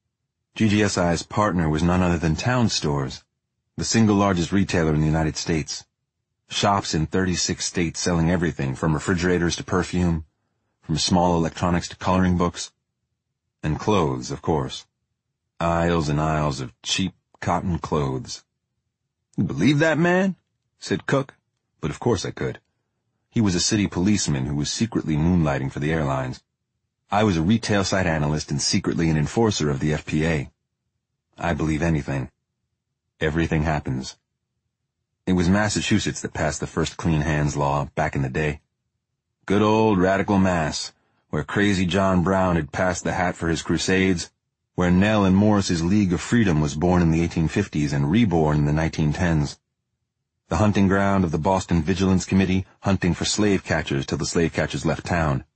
GGSI's partner was none other than Town Stores, the single largest retailer in the United States. Shops in 36 states selling everything from refrigerators to perfume, from small electronics to coloring books. And clothes, of course. Aisles and aisles of cheap cotton clothes. "You believe that, man?" said Cook. But of course I could. He was a city policeman who was secretly moonlighting for the airlines. I was a retail site analyst and secretly an enforcer of the FPA. I believe anything. Everything happens. It was Massachusetts that passed the first Clean Hands law back in the day. Good old radical Mass, where crazy John Brown had passed the hat for his crusades, where Nell and Morris's League of Freedom was born in the 1850s and reborn in the 1910s. The hunting ground of the Boston Vigilance Committee, hunting for slave catchers till the slave catchers left town.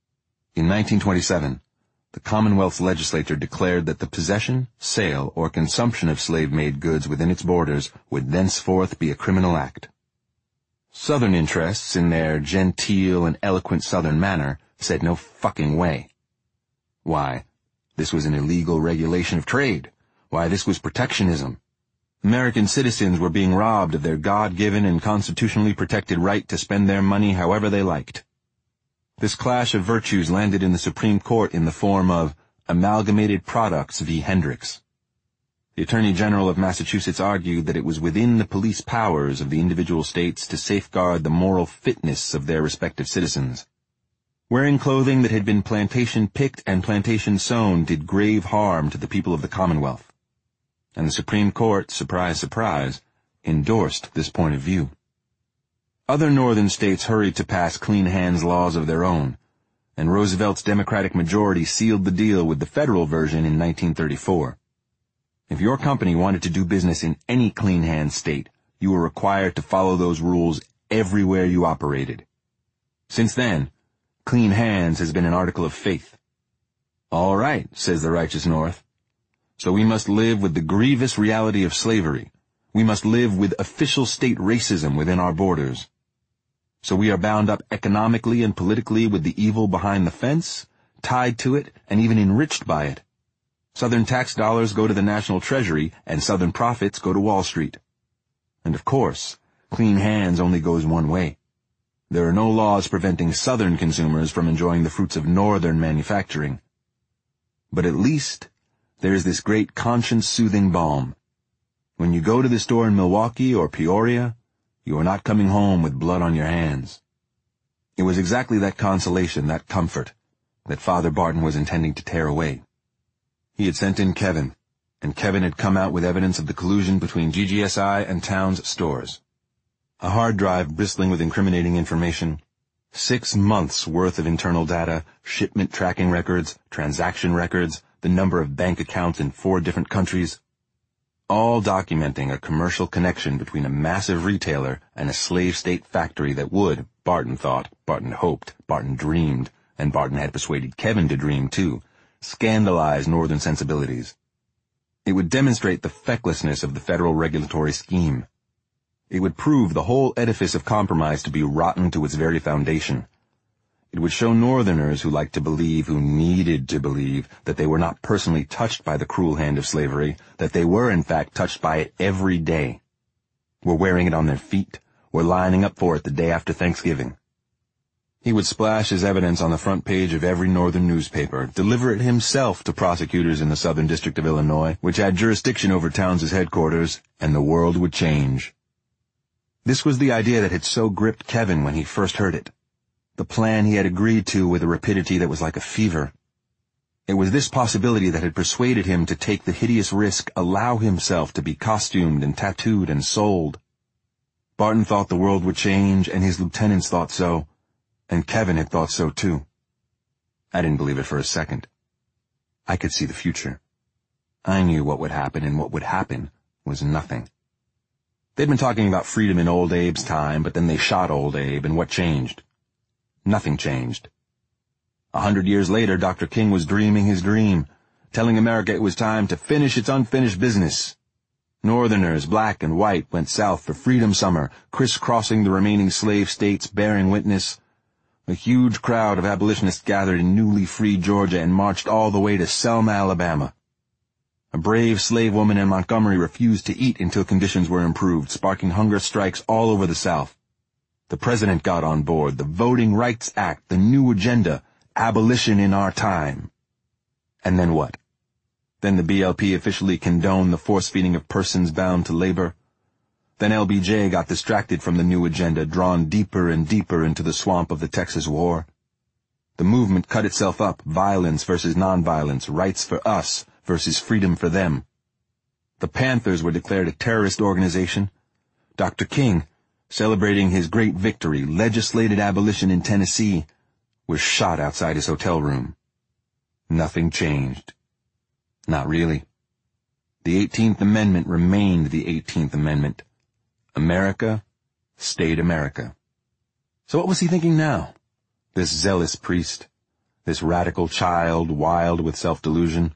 In 1927, the Commonwealth's legislature declared that the possession, sale, or consumption of slave-made goods within its borders would thenceforth be a criminal act. Southern interests, in their genteel and eloquent Southern manner, said no fucking way. Why, this was an illegal regulation of trade. Why, this was protectionism. American citizens were being robbed of their God-given and constitutionally protected right to spend their money however they liked. This clash of virtues landed in the Supreme Court in the form of Amalgamated Products v. Hendricks. The Attorney General of Massachusetts argued that it was within the police powers of the individual states to safeguard the moral fitness of their respective citizens. Wearing clothing that had been plantation-picked and plantation-sewn did grave harm to the people of the Commonwealth. And the Supreme Court, surprise, surprise, endorsed this point of view. Other northern states hurried to pass clean hands laws of their own, and Roosevelt's Democratic majority sealed the deal with the federal version in 1934. If your company wanted to do business in any clean hands state, you were required to follow those rules everywhere you operated. Since then, clean hands has been an article of faith. All right, says the righteous North. So we must live with the grievous reality of slavery. We must live with official state racism within our borders. So we are bound up economically and politically with the evil behind the fence, tied to it, and even enriched by it. Southern tax dollars go to the national treasury, and Southern profits go to Wall Street. And of course, clean hands only goes one way. There are no laws preventing Southern consumers from enjoying the fruits of Northern manufacturing. But at least there is this great conscience-soothing balm. When you go to the store in Milwaukee or Peoria, you are not coming home with blood on your hands. It was exactly that consolation, that comfort, that Father Barton was intending to tear away. He had sent in Kevin, and Kevin had come out with evidence of the collusion between GGSI and Towns stores. A hard drive bristling with incriminating information, 6 months' worth of internal data, shipment tracking records, transaction records, the number of bank accounts in 4 different countries, all documenting a commercial connection between a massive retailer and a slave state factory that would, Barton thought, Barton hoped, Barton dreamed, and Barton had persuaded Kevin to dream too, scandalize Northern sensibilities. It would demonstrate the fecklessness of the federal regulatory scheme. It would prove the whole edifice of compromise to be rotten to its very foundation. It would show Northerners who liked to believe, who needed to believe, that they were not personally touched by the cruel hand of slavery, that they were in fact touched by it every day. Were wearing it on their feet, were lining up for it the day after Thanksgiving. He would splash his evidence on the front page of every Northern newspaper, deliver it himself to prosecutors in the Southern District of Illinois, which had jurisdiction over Towns' headquarters, and the world would change. This was the idea that had so gripped Kevin when he first heard it. The plan he had agreed to with a rapidity that was like a fever. It was this possibility that had persuaded him to take the hideous risk, allow himself to be costumed and tattooed and sold. Barton thought the world would change, and his lieutenants thought so. And Kevin had thought so too. I didn't believe it for a second. I could see the future. I knew what would happen, and what would happen was nothing. They'd been talking about freedom in Old Abe's time, but then they shot Old Abe, and what changed? Nothing changed. 100 years later, Dr. King was dreaming his dream, telling America it was time to finish its unfinished business. Northerners, black and white, went south for Freedom Summer, crisscrossing the remaining slave states, bearing witness. A huge crowd of abolitionists gathered in newly freed Georgia and marched all the way to Selma, Alabama. A brave slave woman in Montgomery refused to eat until conditions were improved, sparking hunger strikes all over the South. The president got on board, the Voting Rights Act, the new agenda, abolition in our time. And then what? Then the BLP officially condoned the force-feeding of persons bound to labor. Then LBJ got distracted from the new agenda, drawn deeper and deeper into the swamp of the Texas War. The movement cut itself up, violence versus nonviolence, rights for us versus freedom for them. The Panthers were declared a terrorist organization. Dr. King, celebrating his great victory, legislated abolition in Tennessee, was shot outside his hotel room. Nothing changed. Not really. The 18th Amendment remained the 18th Amendment. America stayed America. So what was he thinking now? This zealous priest, this radical child wild with self-delusion.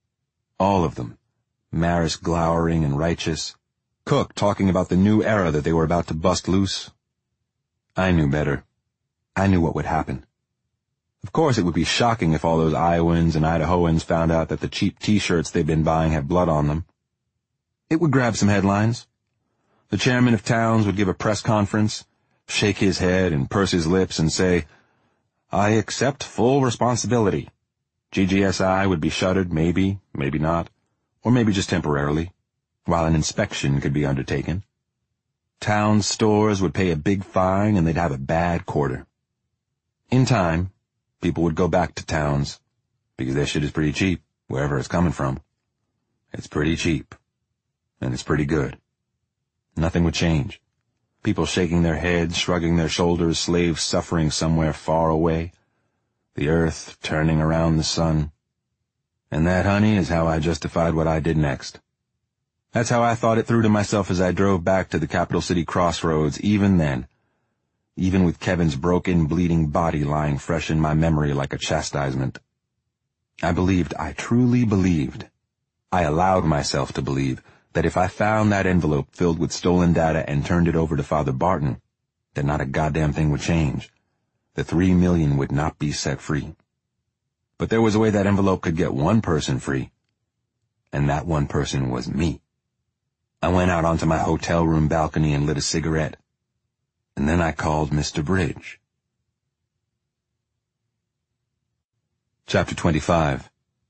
All of them, Marist glowering and righteous, Cook talking about the new era that they were about to bust loose. I knew better. I knew what would happen. Of course, it would be shocking if all those Iowans and Idahoans found out that the cheap T-shirts they've been buying have blood on them. It would grab some headlines. The chairman of towns would give a press conference, shake his head and purse his lips and say, "I accept full responsibility." GGSI would be shuttered, maybe not, or maybe just temporarily, while an inspection could be undertaken. Town stores would pay a big fine and they'd have a bad quarter. In time, people would go back to towns, because their shit is pretty cheap, wherever it's coming from. It's pretty cheap, and it's pretty good. Nothing would change. People shaking their heads, shrugging their shoulders, slaves suffering somewhere far away, the earth turning around the sun. And that, honey, is how I justified what I did next. That's how I thought it through to myself as I drove back to the capital city crossroads, even then. Even with Kevin's broken, bleeding body lying fresh in my memory like a chastisement. I truly believed, I allowed myself to believe, that if I found that envelope filled with stolen data and turned it over to Father Barton, that not a goddamn thing would change. The 3 million would not be set free. But there was a way that envelope could get one person free, and that one person was me. I went out onto my hotel room balcony and lit a cigarette, and then I called Mr. Bridge. Chapter 25.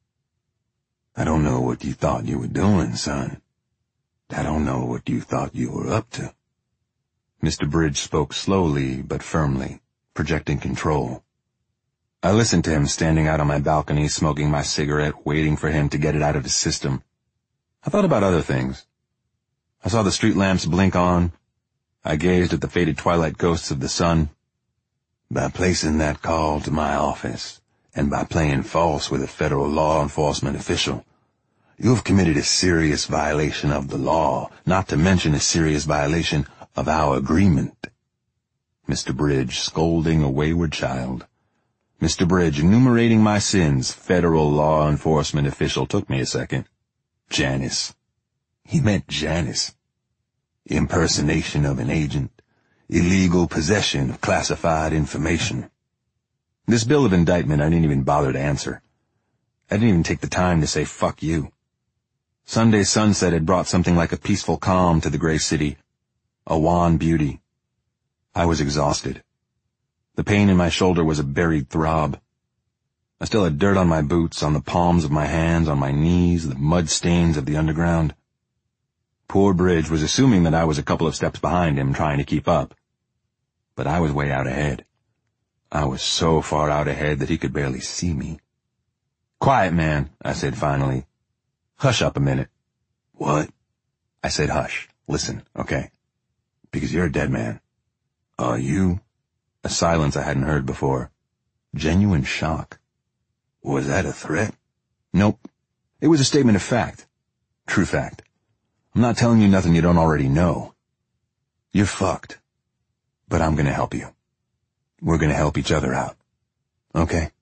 I don't know what you thought you were doing, son. I don't know what you thought you were up to. Mr. Bridge spoke slowly but firmly, projecting control. I listened to him standing out on my balcony, smoking my cigarette, waiting for him to get it out of his system. I thought about other things. I saw the street lamps blink on. I gazed at the faded twilight ghosts of the sun. By placing that call to my office, and by playing false with a federal law enforcement official, you have committed a serious violation of the law, not to mention a serious violation of our agreement. Mr. Bridge scolding a wayward child. Mr. Bridge enumerating my sins. Federal law enforcement official. Took me a second. Janice. He meant Janice. Impersonation of an agent. Illegal possession of classified information. This bill of indictment I didn't even bother to answer. I didn't even take the time to say fuck you. Sunday sunset had brought something like a peaceful calm to the gray city, a wan beauty. I was exhausted. The pain in my shoulder was a buried throb. I still had dirt on my boots, on the palms of my hands, on my knees, the mud stains of the underground. Poor Bridge was assuming that I was a couple of steps behind him, trying to keep up. But I was way out ahead. I was so far out ahead that he could barely see me. "Quiet, man," I said finally. "Hush up a minute." "What?" I said hush. "Listen, okay? Because you're a dead man." "Are you?" A silence I hadn't heard before. Genuine shock. "Was that a threat?" "Nope. It was a statement of fact. True fact. I'm not telling you nothing you don't already know. You're fucked. But I'm gonna help you. We're gonna help each other out. Okay?"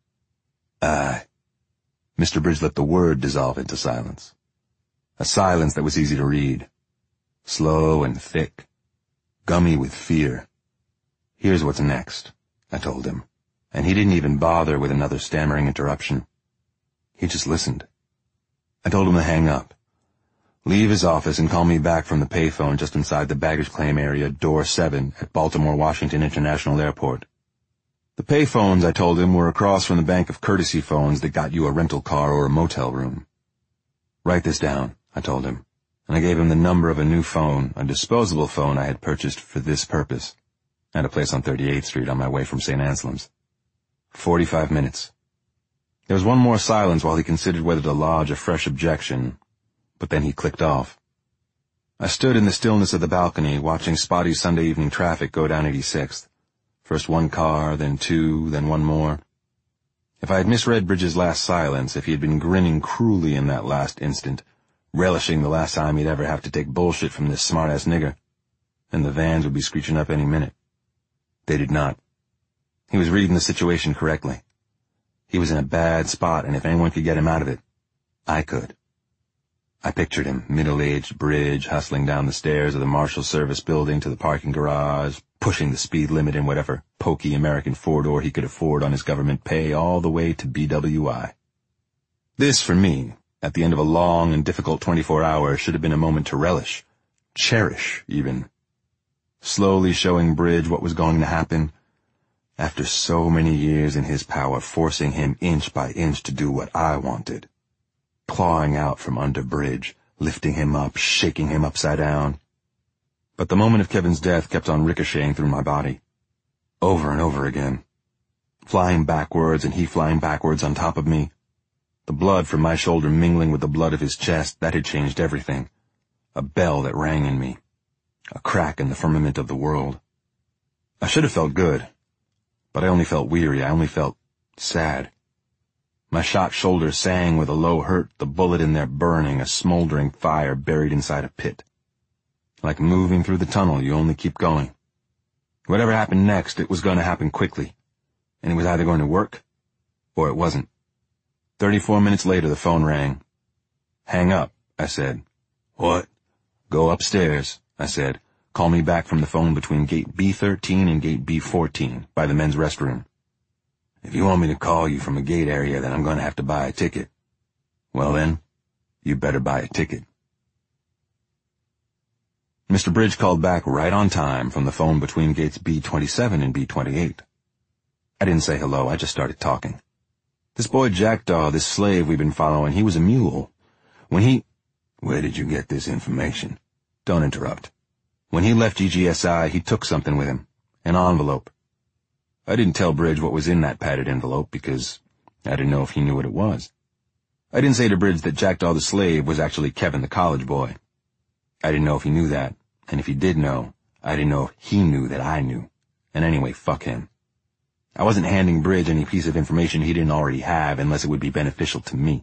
Mr. Bridge let the word dissolve into silence. A silence that was easy to read. Slow and thick. Gummy with fear. "Here's what's next," I told him, and he didn't even bother with another stammering interruption. He just listened. I told him to hang up. Leave his office and call me back from the payphone just inside the baggage claim area, door 7 at Baltimore Washington International Airport. The payphones, I told him, were across from the bank of courtesy phones that got you a rental car or a motel room. "Write this down," I told him, and I gave him the number of a new phone, a disposable phone I had purchased for this purpose, at a place on 38th Street on my way from St. Anselm's. 45 minutes. There was one more silence while he considered whether to lodge a fresh objection, but then he clicked off. I stood in the stillness of the balcony, watching spotty Sunday evening traffic go down 86th. First one car, then two, then one more. If I had misread Bridge's last silence, if he had been grinning cruelly in that last instant, relishing the last time he'd ever have to take bullshit from this smart-ass nigger, then the vans would be screeching up any minute. They did not. He was reading the situation correctly. He was in a bad spot, and if anyone could get him out of it, I could. I pictured him, middle-aged Bridge, hustling down the stairs of the Marshal Service building to the parking garage, pushing the speed limit in whatever pokey American four-door he could afford on his government pay all the way to BWI. This, for me, at the end of a long and difficult 24 hours, should have been a moment to relish, cherish, even. Slowly showing Bridge what was going to happen, after so many years in his power, forcing him inch by inch to do what I wanted. Clawing out from under Bridge, lifting him up, shaking him upside down. But the moment of Kevin's death kept on ricocheting through my body. Over and over again. Flying backwards and he flying backwards on top of me. The blood from my shoulder mingling with the blood of his chest, that had changed everything. A bell that rang in me. A crack in the firmament of the world. I should have felt good. But I only felt weary, I only felt sad. My shot shoulder sang with a low hurt, the bullet in there burning, a smoldering fire buried inside a pit. Like moving through the tunnel, you only keep going. Whatever happened next, it was going to happen quickly. And it was either going to work, or it wasn't. 34 minutes later, the phone rang. Hang up, I said. What? Go upstairs, I said. Call me back from the phone between gate B13 and gate B14, by the men's restroom. If you want me to call you from a gate area, then I'm going to have to buy a ticket. Well then, you better buy a ticket. Mr. Bridge called back right on time from the phone between gates B27 and B28. I didn't say hello, I just started talking. This boy Jackdaw, this slave we've been following, he was a mule. Where did you get this information? Don't interrupt. When he left GGSI, he took something with him. An envelope. I didn't tell Bridge what was in that padded envelope because I didn't know if he knew what it was. I didn't say to Bridge that Jackdaw the slave was actually Kevin the college boy. I didn't know if he knew that, and if he did know, I didn't know if he knew that I knew. And anyway, fuck him. I wasn't handing Bridge any piece of information he didn't already have unless it would be beneficial to me.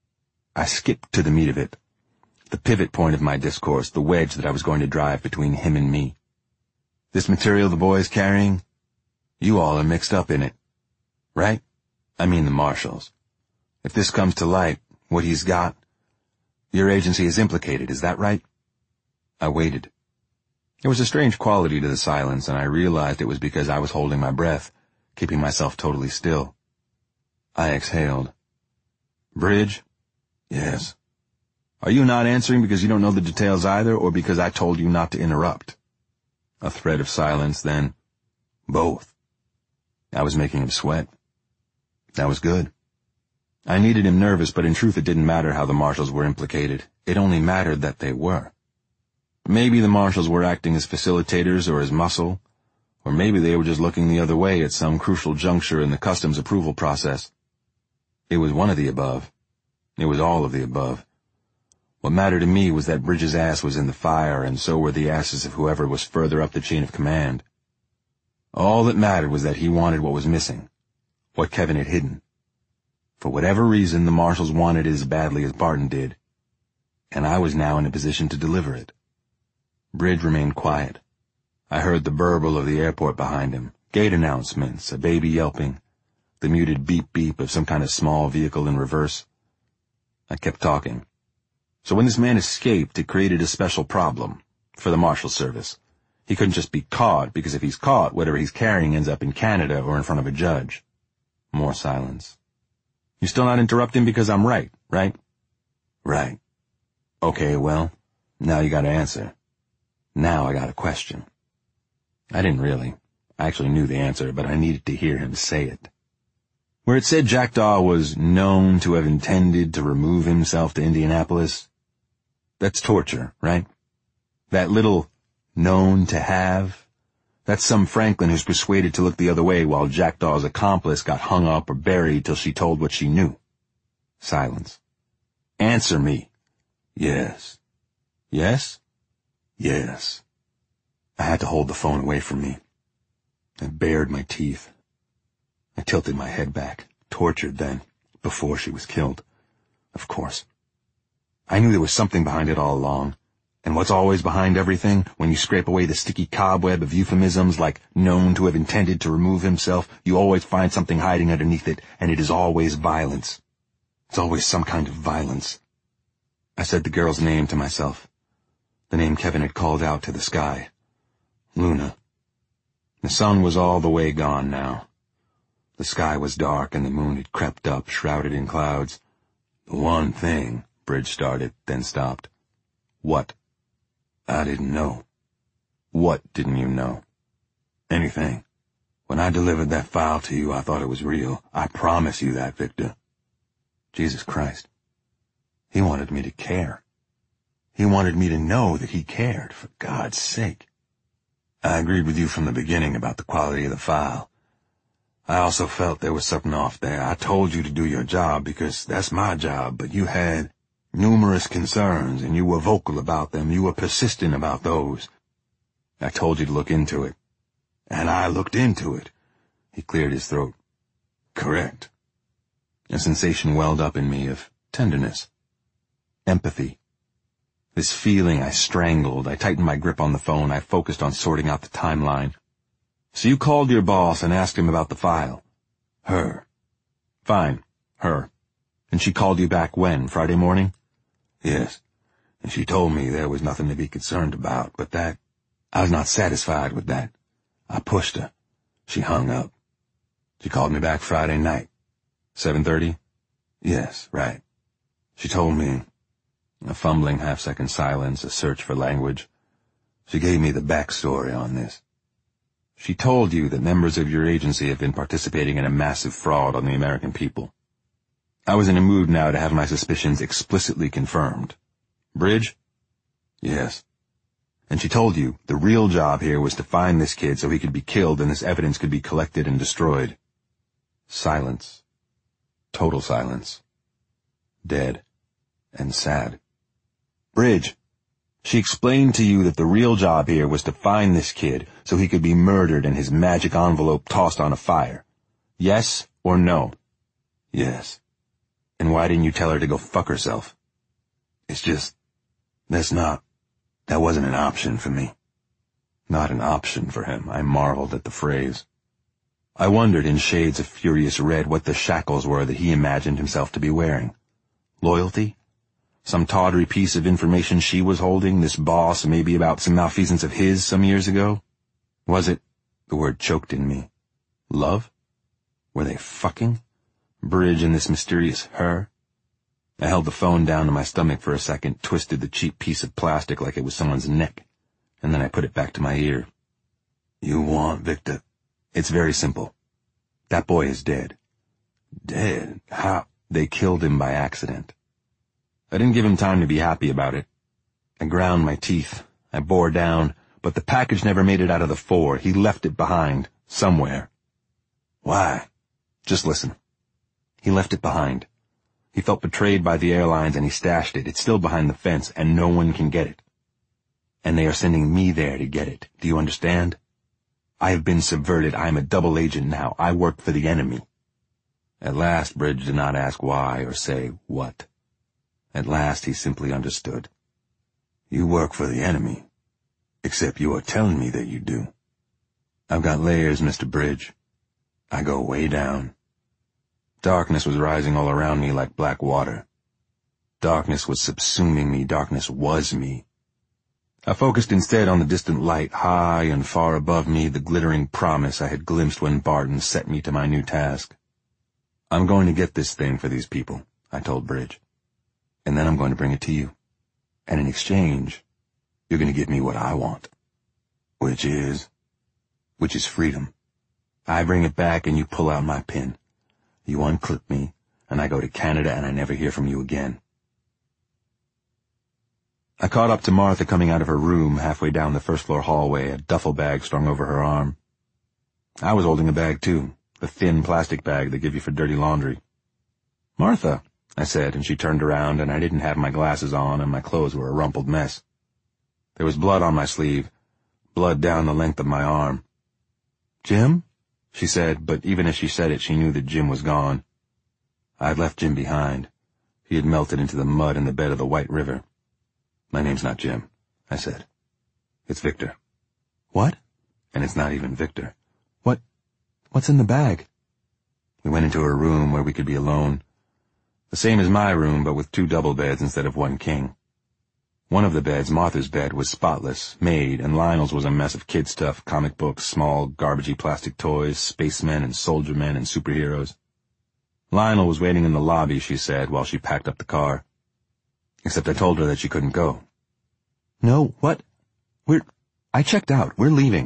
I skipped to the meat of it. The pivot point of my discourse, the wedge that I was going to drive between him and me. This material the boy is carrying, you all are mixed up in it. Right? I mean the marshals. If this comes to light, what he's got, your agency is implicated, is that right? I waited. There was a strange quality to the silence, and I realized it was because I was holding my breath, keeping myself totally still. I exhaled. Bridge? Yes. Are you not answering because you don't know the details either, or because I told you not to interrupt? A thread of silence, then both. I was making him sweat. That was good. I needed him nervous, but in truth it didn't matter how the marshals were implicated. It only mattered that they were. Maybe the marshals were acting as facilitators or as muscle, or maybe they were just looking the other way at some crucial juncture in the customs approval process. It was one of the above. It was all of the above. What mattered to me was that Bridge's ass was in the fire, and so were the asses of whoever was further up the chain of command. All that mattered was that he wanted what was missing, what Kevin had hidden. For whatever reason, the marshals wanted it as badly as Barton did, and I was now in a position to deliver it. Bridge remained quiet. I heard the burble of the airport behind him, gate announcements, a baby yelping, the muted beep-beep of some kind of small vehicle in reverse. I kept talking. So when this man escaped, it created a special problem for the Marshal Service. He couldn't just be caught, because if he's caught, whatever he's carrying ends up in Canada or in front of a judge. More silence. You're still not interrupting because I'm right? Right. Okay, well, now you gotta answer. Now I got a question. I didn't really. I actually knew the answer, but I needed to hear him say it. Where it said Jackdaw was known to have intended to remove himself to Indianapolis, that's torture, right? That little known to have, that's some Franklin who's persuaded to look the other way while Jackdaw's accomplice got hung up or buried till she told what she knew. Silence. Answer me. Yes. Yes? Yes. I had to hold the phone away from me. I bared my teeth. I tilted my head back, tortured then, before she was killed. Of course. I knew there was something behind it all along. And what's always behind everything, when you scrape away the sticky cobweb of euphemisms like known to have intended to remove himself, you always find something hiding underneath it, and it is always violence. It's always some kind of violence. I said the girl's name to myself. The name Kevin had called out to the sky. Luna. The sun was all the way gone now. The sky was dark and the moon had crept up, shrouded in clouds. "The one thing," Bridge started, then stopped. "What?" "I didn't know." "What didn't you know?" "Anything. When I delivered that file to you, I thought it was real. I promise you that, Victor." Jesus Christ. He wanted me to care. He wanted me to know that he cared, for God's sake. I agreed with you from the beginning about the quality of the file. I also felt there was something off there. I told you to do your job because that's my job, but you had numerous concerns and you were vocal about them. You were persistent about those. I told you to look into it. And I looked into it. He cleared his throat. Correct. A sensation welled up in me of tenderness, empathy. This feeling I strangled. I tightened my grip on the phone. I focused on sorting out the timeline. "So you called your boss and asked him about the file?" "Her." "Fine. Her. And she called you back when? Friday morning?" "Yes. And she told me there was nothing to be concerned about, but that I was not satisfied with that. I pushed her. She hung up. She called me back Friday night." 7:30? "Yes, right. She told me—" A fumbling half-second silence, a search for language. "She gave me the backstory on this." "She told you that members of your agency have been participating in a massive fraud on the American people." I was in a mood now to have my suspicions explicitly confirmed. "Bridge?" "Yes." "And she told you the real job here was to find this kid so he could be killed and this evidence could be collected and destroyed." Silence. Total silence. Dead. And sad. "Bridge, she explained to you that the real job here was to find this kid so he could be murdered and his magic envelope tossed on a fire. Yes or no?" "Yes." "And why didn't you tell her to go fuck herself?" "It's just, that wasn't an option for me." Not an option for him. I marveled at the phrase. I wondered in shades of furious red what the shackles were that he imagined himself to be wearing. Loyalty? Some tawdry piece of information she was holding, this boss, maybe about some malfeasance of his some years ago? Was it, the word choked in me, love? Were they fucking? Bridge and this mysterious her? I held the phone down to my stomach for a second, twisted the cheap piece of plastic like it was someone's neck, and then I put it back to my ear. "You want Victor?" "It's very simple. That boy is dead." "Dead? How?" "They killed him by accident." I didn't give him time to be happy about it. I ground my teeth. I bore down, but the package never made it out of the 4. He left it behind, somewhere. "Why?" "Just listen. He left it behind. He felt betrayed by the airlines and he stashed it. It's still behind the fence and no one can get it. And they are sending me there to get it. Do you understand? I have been subverted. I am a double agent now. I work for the enemy." At last, Bridge did not ask why or say what. At last, he simply understood. "You work for the enemy, except you are telling me that you do." "I've got layers, Mr. Bridge. I go way down." Darkness was rising all around me like black water. Darkness was subsuming me. Darkness was me. I focused instead on the distant light, high and far above me, the glittering promise I had glimpsed when Barton set me to my new task. "I'm going to get this thing for these people," I told Bridge. "And then I'm going to bring it to you. And in exchange, you're going to give me what I want." Which is freedom. I bring it back and you pull out my pin. You unclip me, and I go to Canada and I never hear from you again. I caught up to Martha coming out of her room halfway down the first-floor hallway, a duffel bag strung over her arm. I was holding a bag, too, the thin plastic bag they give you for dirty laundry. "Martha," I said, and she turned around, and I didn't have my glasses on, and my clothes were a rumpled mess. There was blood on my sleeve, blood down the length of my arm. "Jim?" she said, but even as she said it, she knew that Jim was gone. I had left Jim behind. He had melted into the mud in the bed of the White River. "My name's not Jim," I said. "It's Victor." "What?" "And it's not even Victor." What's in the bag?" We went into a room where we could be alone. The same as my room, but with 2 double beds instead of 1 king. One of the beds, Martha's bed, was spotless, made, and Lionel's was a mess of kid stuff, comic books, small, garbagey plastic toys, spacemen and soldiermen and superheroes. Lionel was waiting in the lobby, she said, while she packed up the car. Except I told her that she couldn't go. No, what? I checked out. We're leaving.